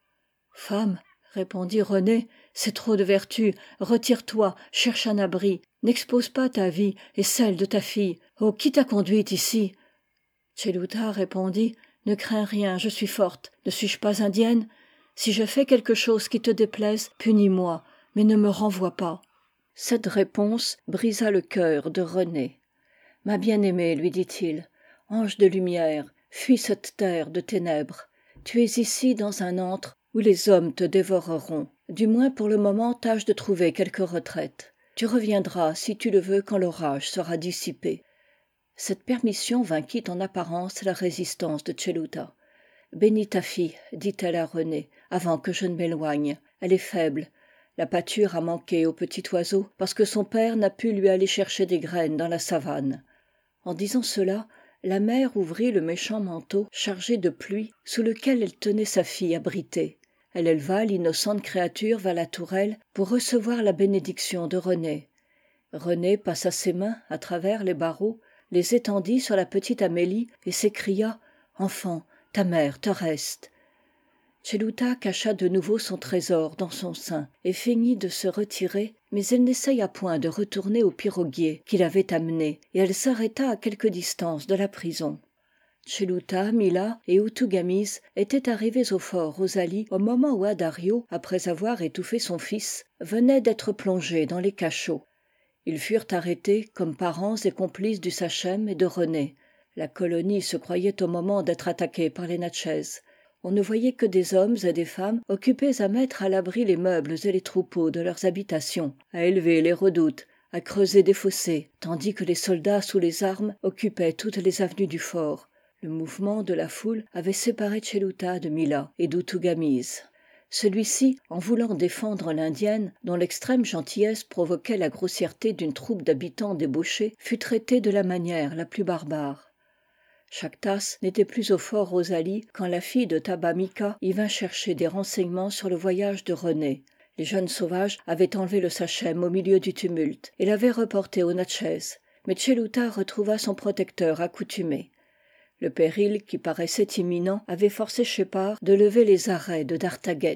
« Femme, » répondit René, « c'est trop de vertu. Retire-toi, cherche un abri. N'expose pas ta vie et celle de ta fille. Oh, qui t'a conduite ici ?» Tchelouta répondit « Ne crains rien, je suis forte. Ne suis-je pas indienne ? Si j'ai fait quelque chose qui te déplaise, punis-moi, mais ne me renvoie pas. » Cette réponse brisa le cœur de René. « Ma bien-aimée, lui dit-il, ange de lumière, fuis cette terre de ténèbres. Tu es ici dans un antre où les hommes te dévoreront. Du moins pour le moment tâche de trouver quelque retraite. Tu reviendras, si tu le veux, quand l'orage sera dissipé. » Cette permission vainquit en apparence la résistance de Tchelouta. « Bénis ta fille, dit-elle à René, avant que je ne m'éloigne. Elle est faible. La pâture a manqué au petit oiseau parce que son père n'a pu lui aller chercher des graines dans la savane. » En disant cela, la mère ouvrit le méchant manteau chargé de pluie sous lequel elle tenait sa fille abritée. Elle éleva l'innocente créature vers la tourelle pour recevoir la bénédiction de René. René passa ses mains à travers les barreaux, les étendit sur la petite Amélie et s'écria « Enfant, ta mère te reste. Tchelouta cacha de nouveau son trésor dans son sein et feignit de se retirer, mais elle n'essaya point de retourner au piroguier qui l'avait amenée, et elle s'arrêta à quelque distance de la prison. Tchelouta, Mila et Outougamise étaient arrivés au fort Rosalie au moment où Addario, après avoir étouffé son fils, venait d'être plongé dans les cachots. Ils furent arrêtés comme parents et complices du Sachem et de René. La colonie se croyait au moment d'être attaquée par les Natchez. On ne voyait que des hommes et des femmes occupés à mettre à l'abri les meubles et les troupeaux de leurs habitations, à élever les redoutes, à creuser des fossés, tandis que les soldats sous les armes occupaient toutes les avenues du fort. Le mouvement de la foule avait séparé Tchelouta de Mila et d'Outougamise. Celui-ci, en voulant défendre l'indienne, dont l'extrême gentillesse provoquait la grossièreté d'une troupe d'habitants débauchés, fut traité de la manière la plus barbare. Chactas n'était plus au fort Rosalie quand la fille de Tabamika y vint chercher des renseignements sur le voyage de René. Les jeunes sauvages avaient enlevé le Sachem au milieu du tumulte et l'avaient reporté aux Natchez, mais Tchelouta retrouva son protecteur accoutumé. Le péril qui paraissait imminent avait forcé Shepard de lever les arrêts de Dartaguet.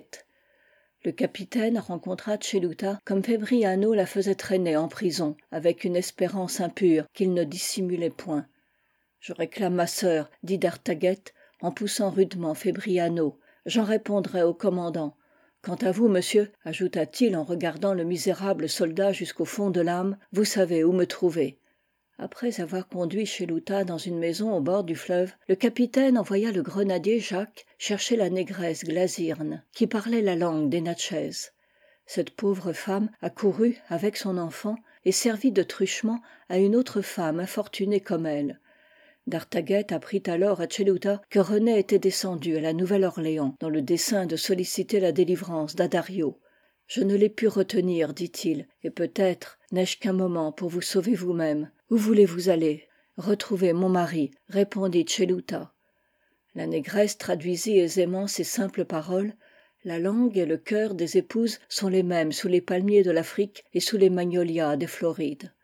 Le capitaine rencontra Tchelouta comme Fébriano la faisait traîner en prison, avec une espérance impure qu'il ne dissimulait point. Je réclame ma sœur, dit d'Artaguet, en poussant rudement Fébriano. J'en répondrai au commandant. Quant à vous, monsieur, ajouta-t-il en regardant le misérable soldat jusqu'au fond de l'âme, vous savez où me trouver. Après avoir conduit Tchelouta dans une maison au bord du fleuve, le capitaine envoya le grenadier Jacques chercher la négresse Glazirne, qui parlait la langue des Natchez. Cette pauvre femme accourut avec son enfant et servit de truchement à une autre femme infortunée comme elle. D'Artaguet apprit alors à Tchelouta que René était descendu à la Nouvelle-Orléans dans le dessein de solliciter la délivrance d'Addario. « Je ne l'ai pu retenir, dit-il, et peut-être n'ai-je qu'un moment pour vous sauver vous-même. Où voulez-vous aller ? Retrouver mon mari, répondit Tchelouta. La négresse traduisit aisément ces simples paroles. La langue et le cœur des épouses sont les mêmes sous les palmiers de l'Afrique et sous les magnolias des Florides.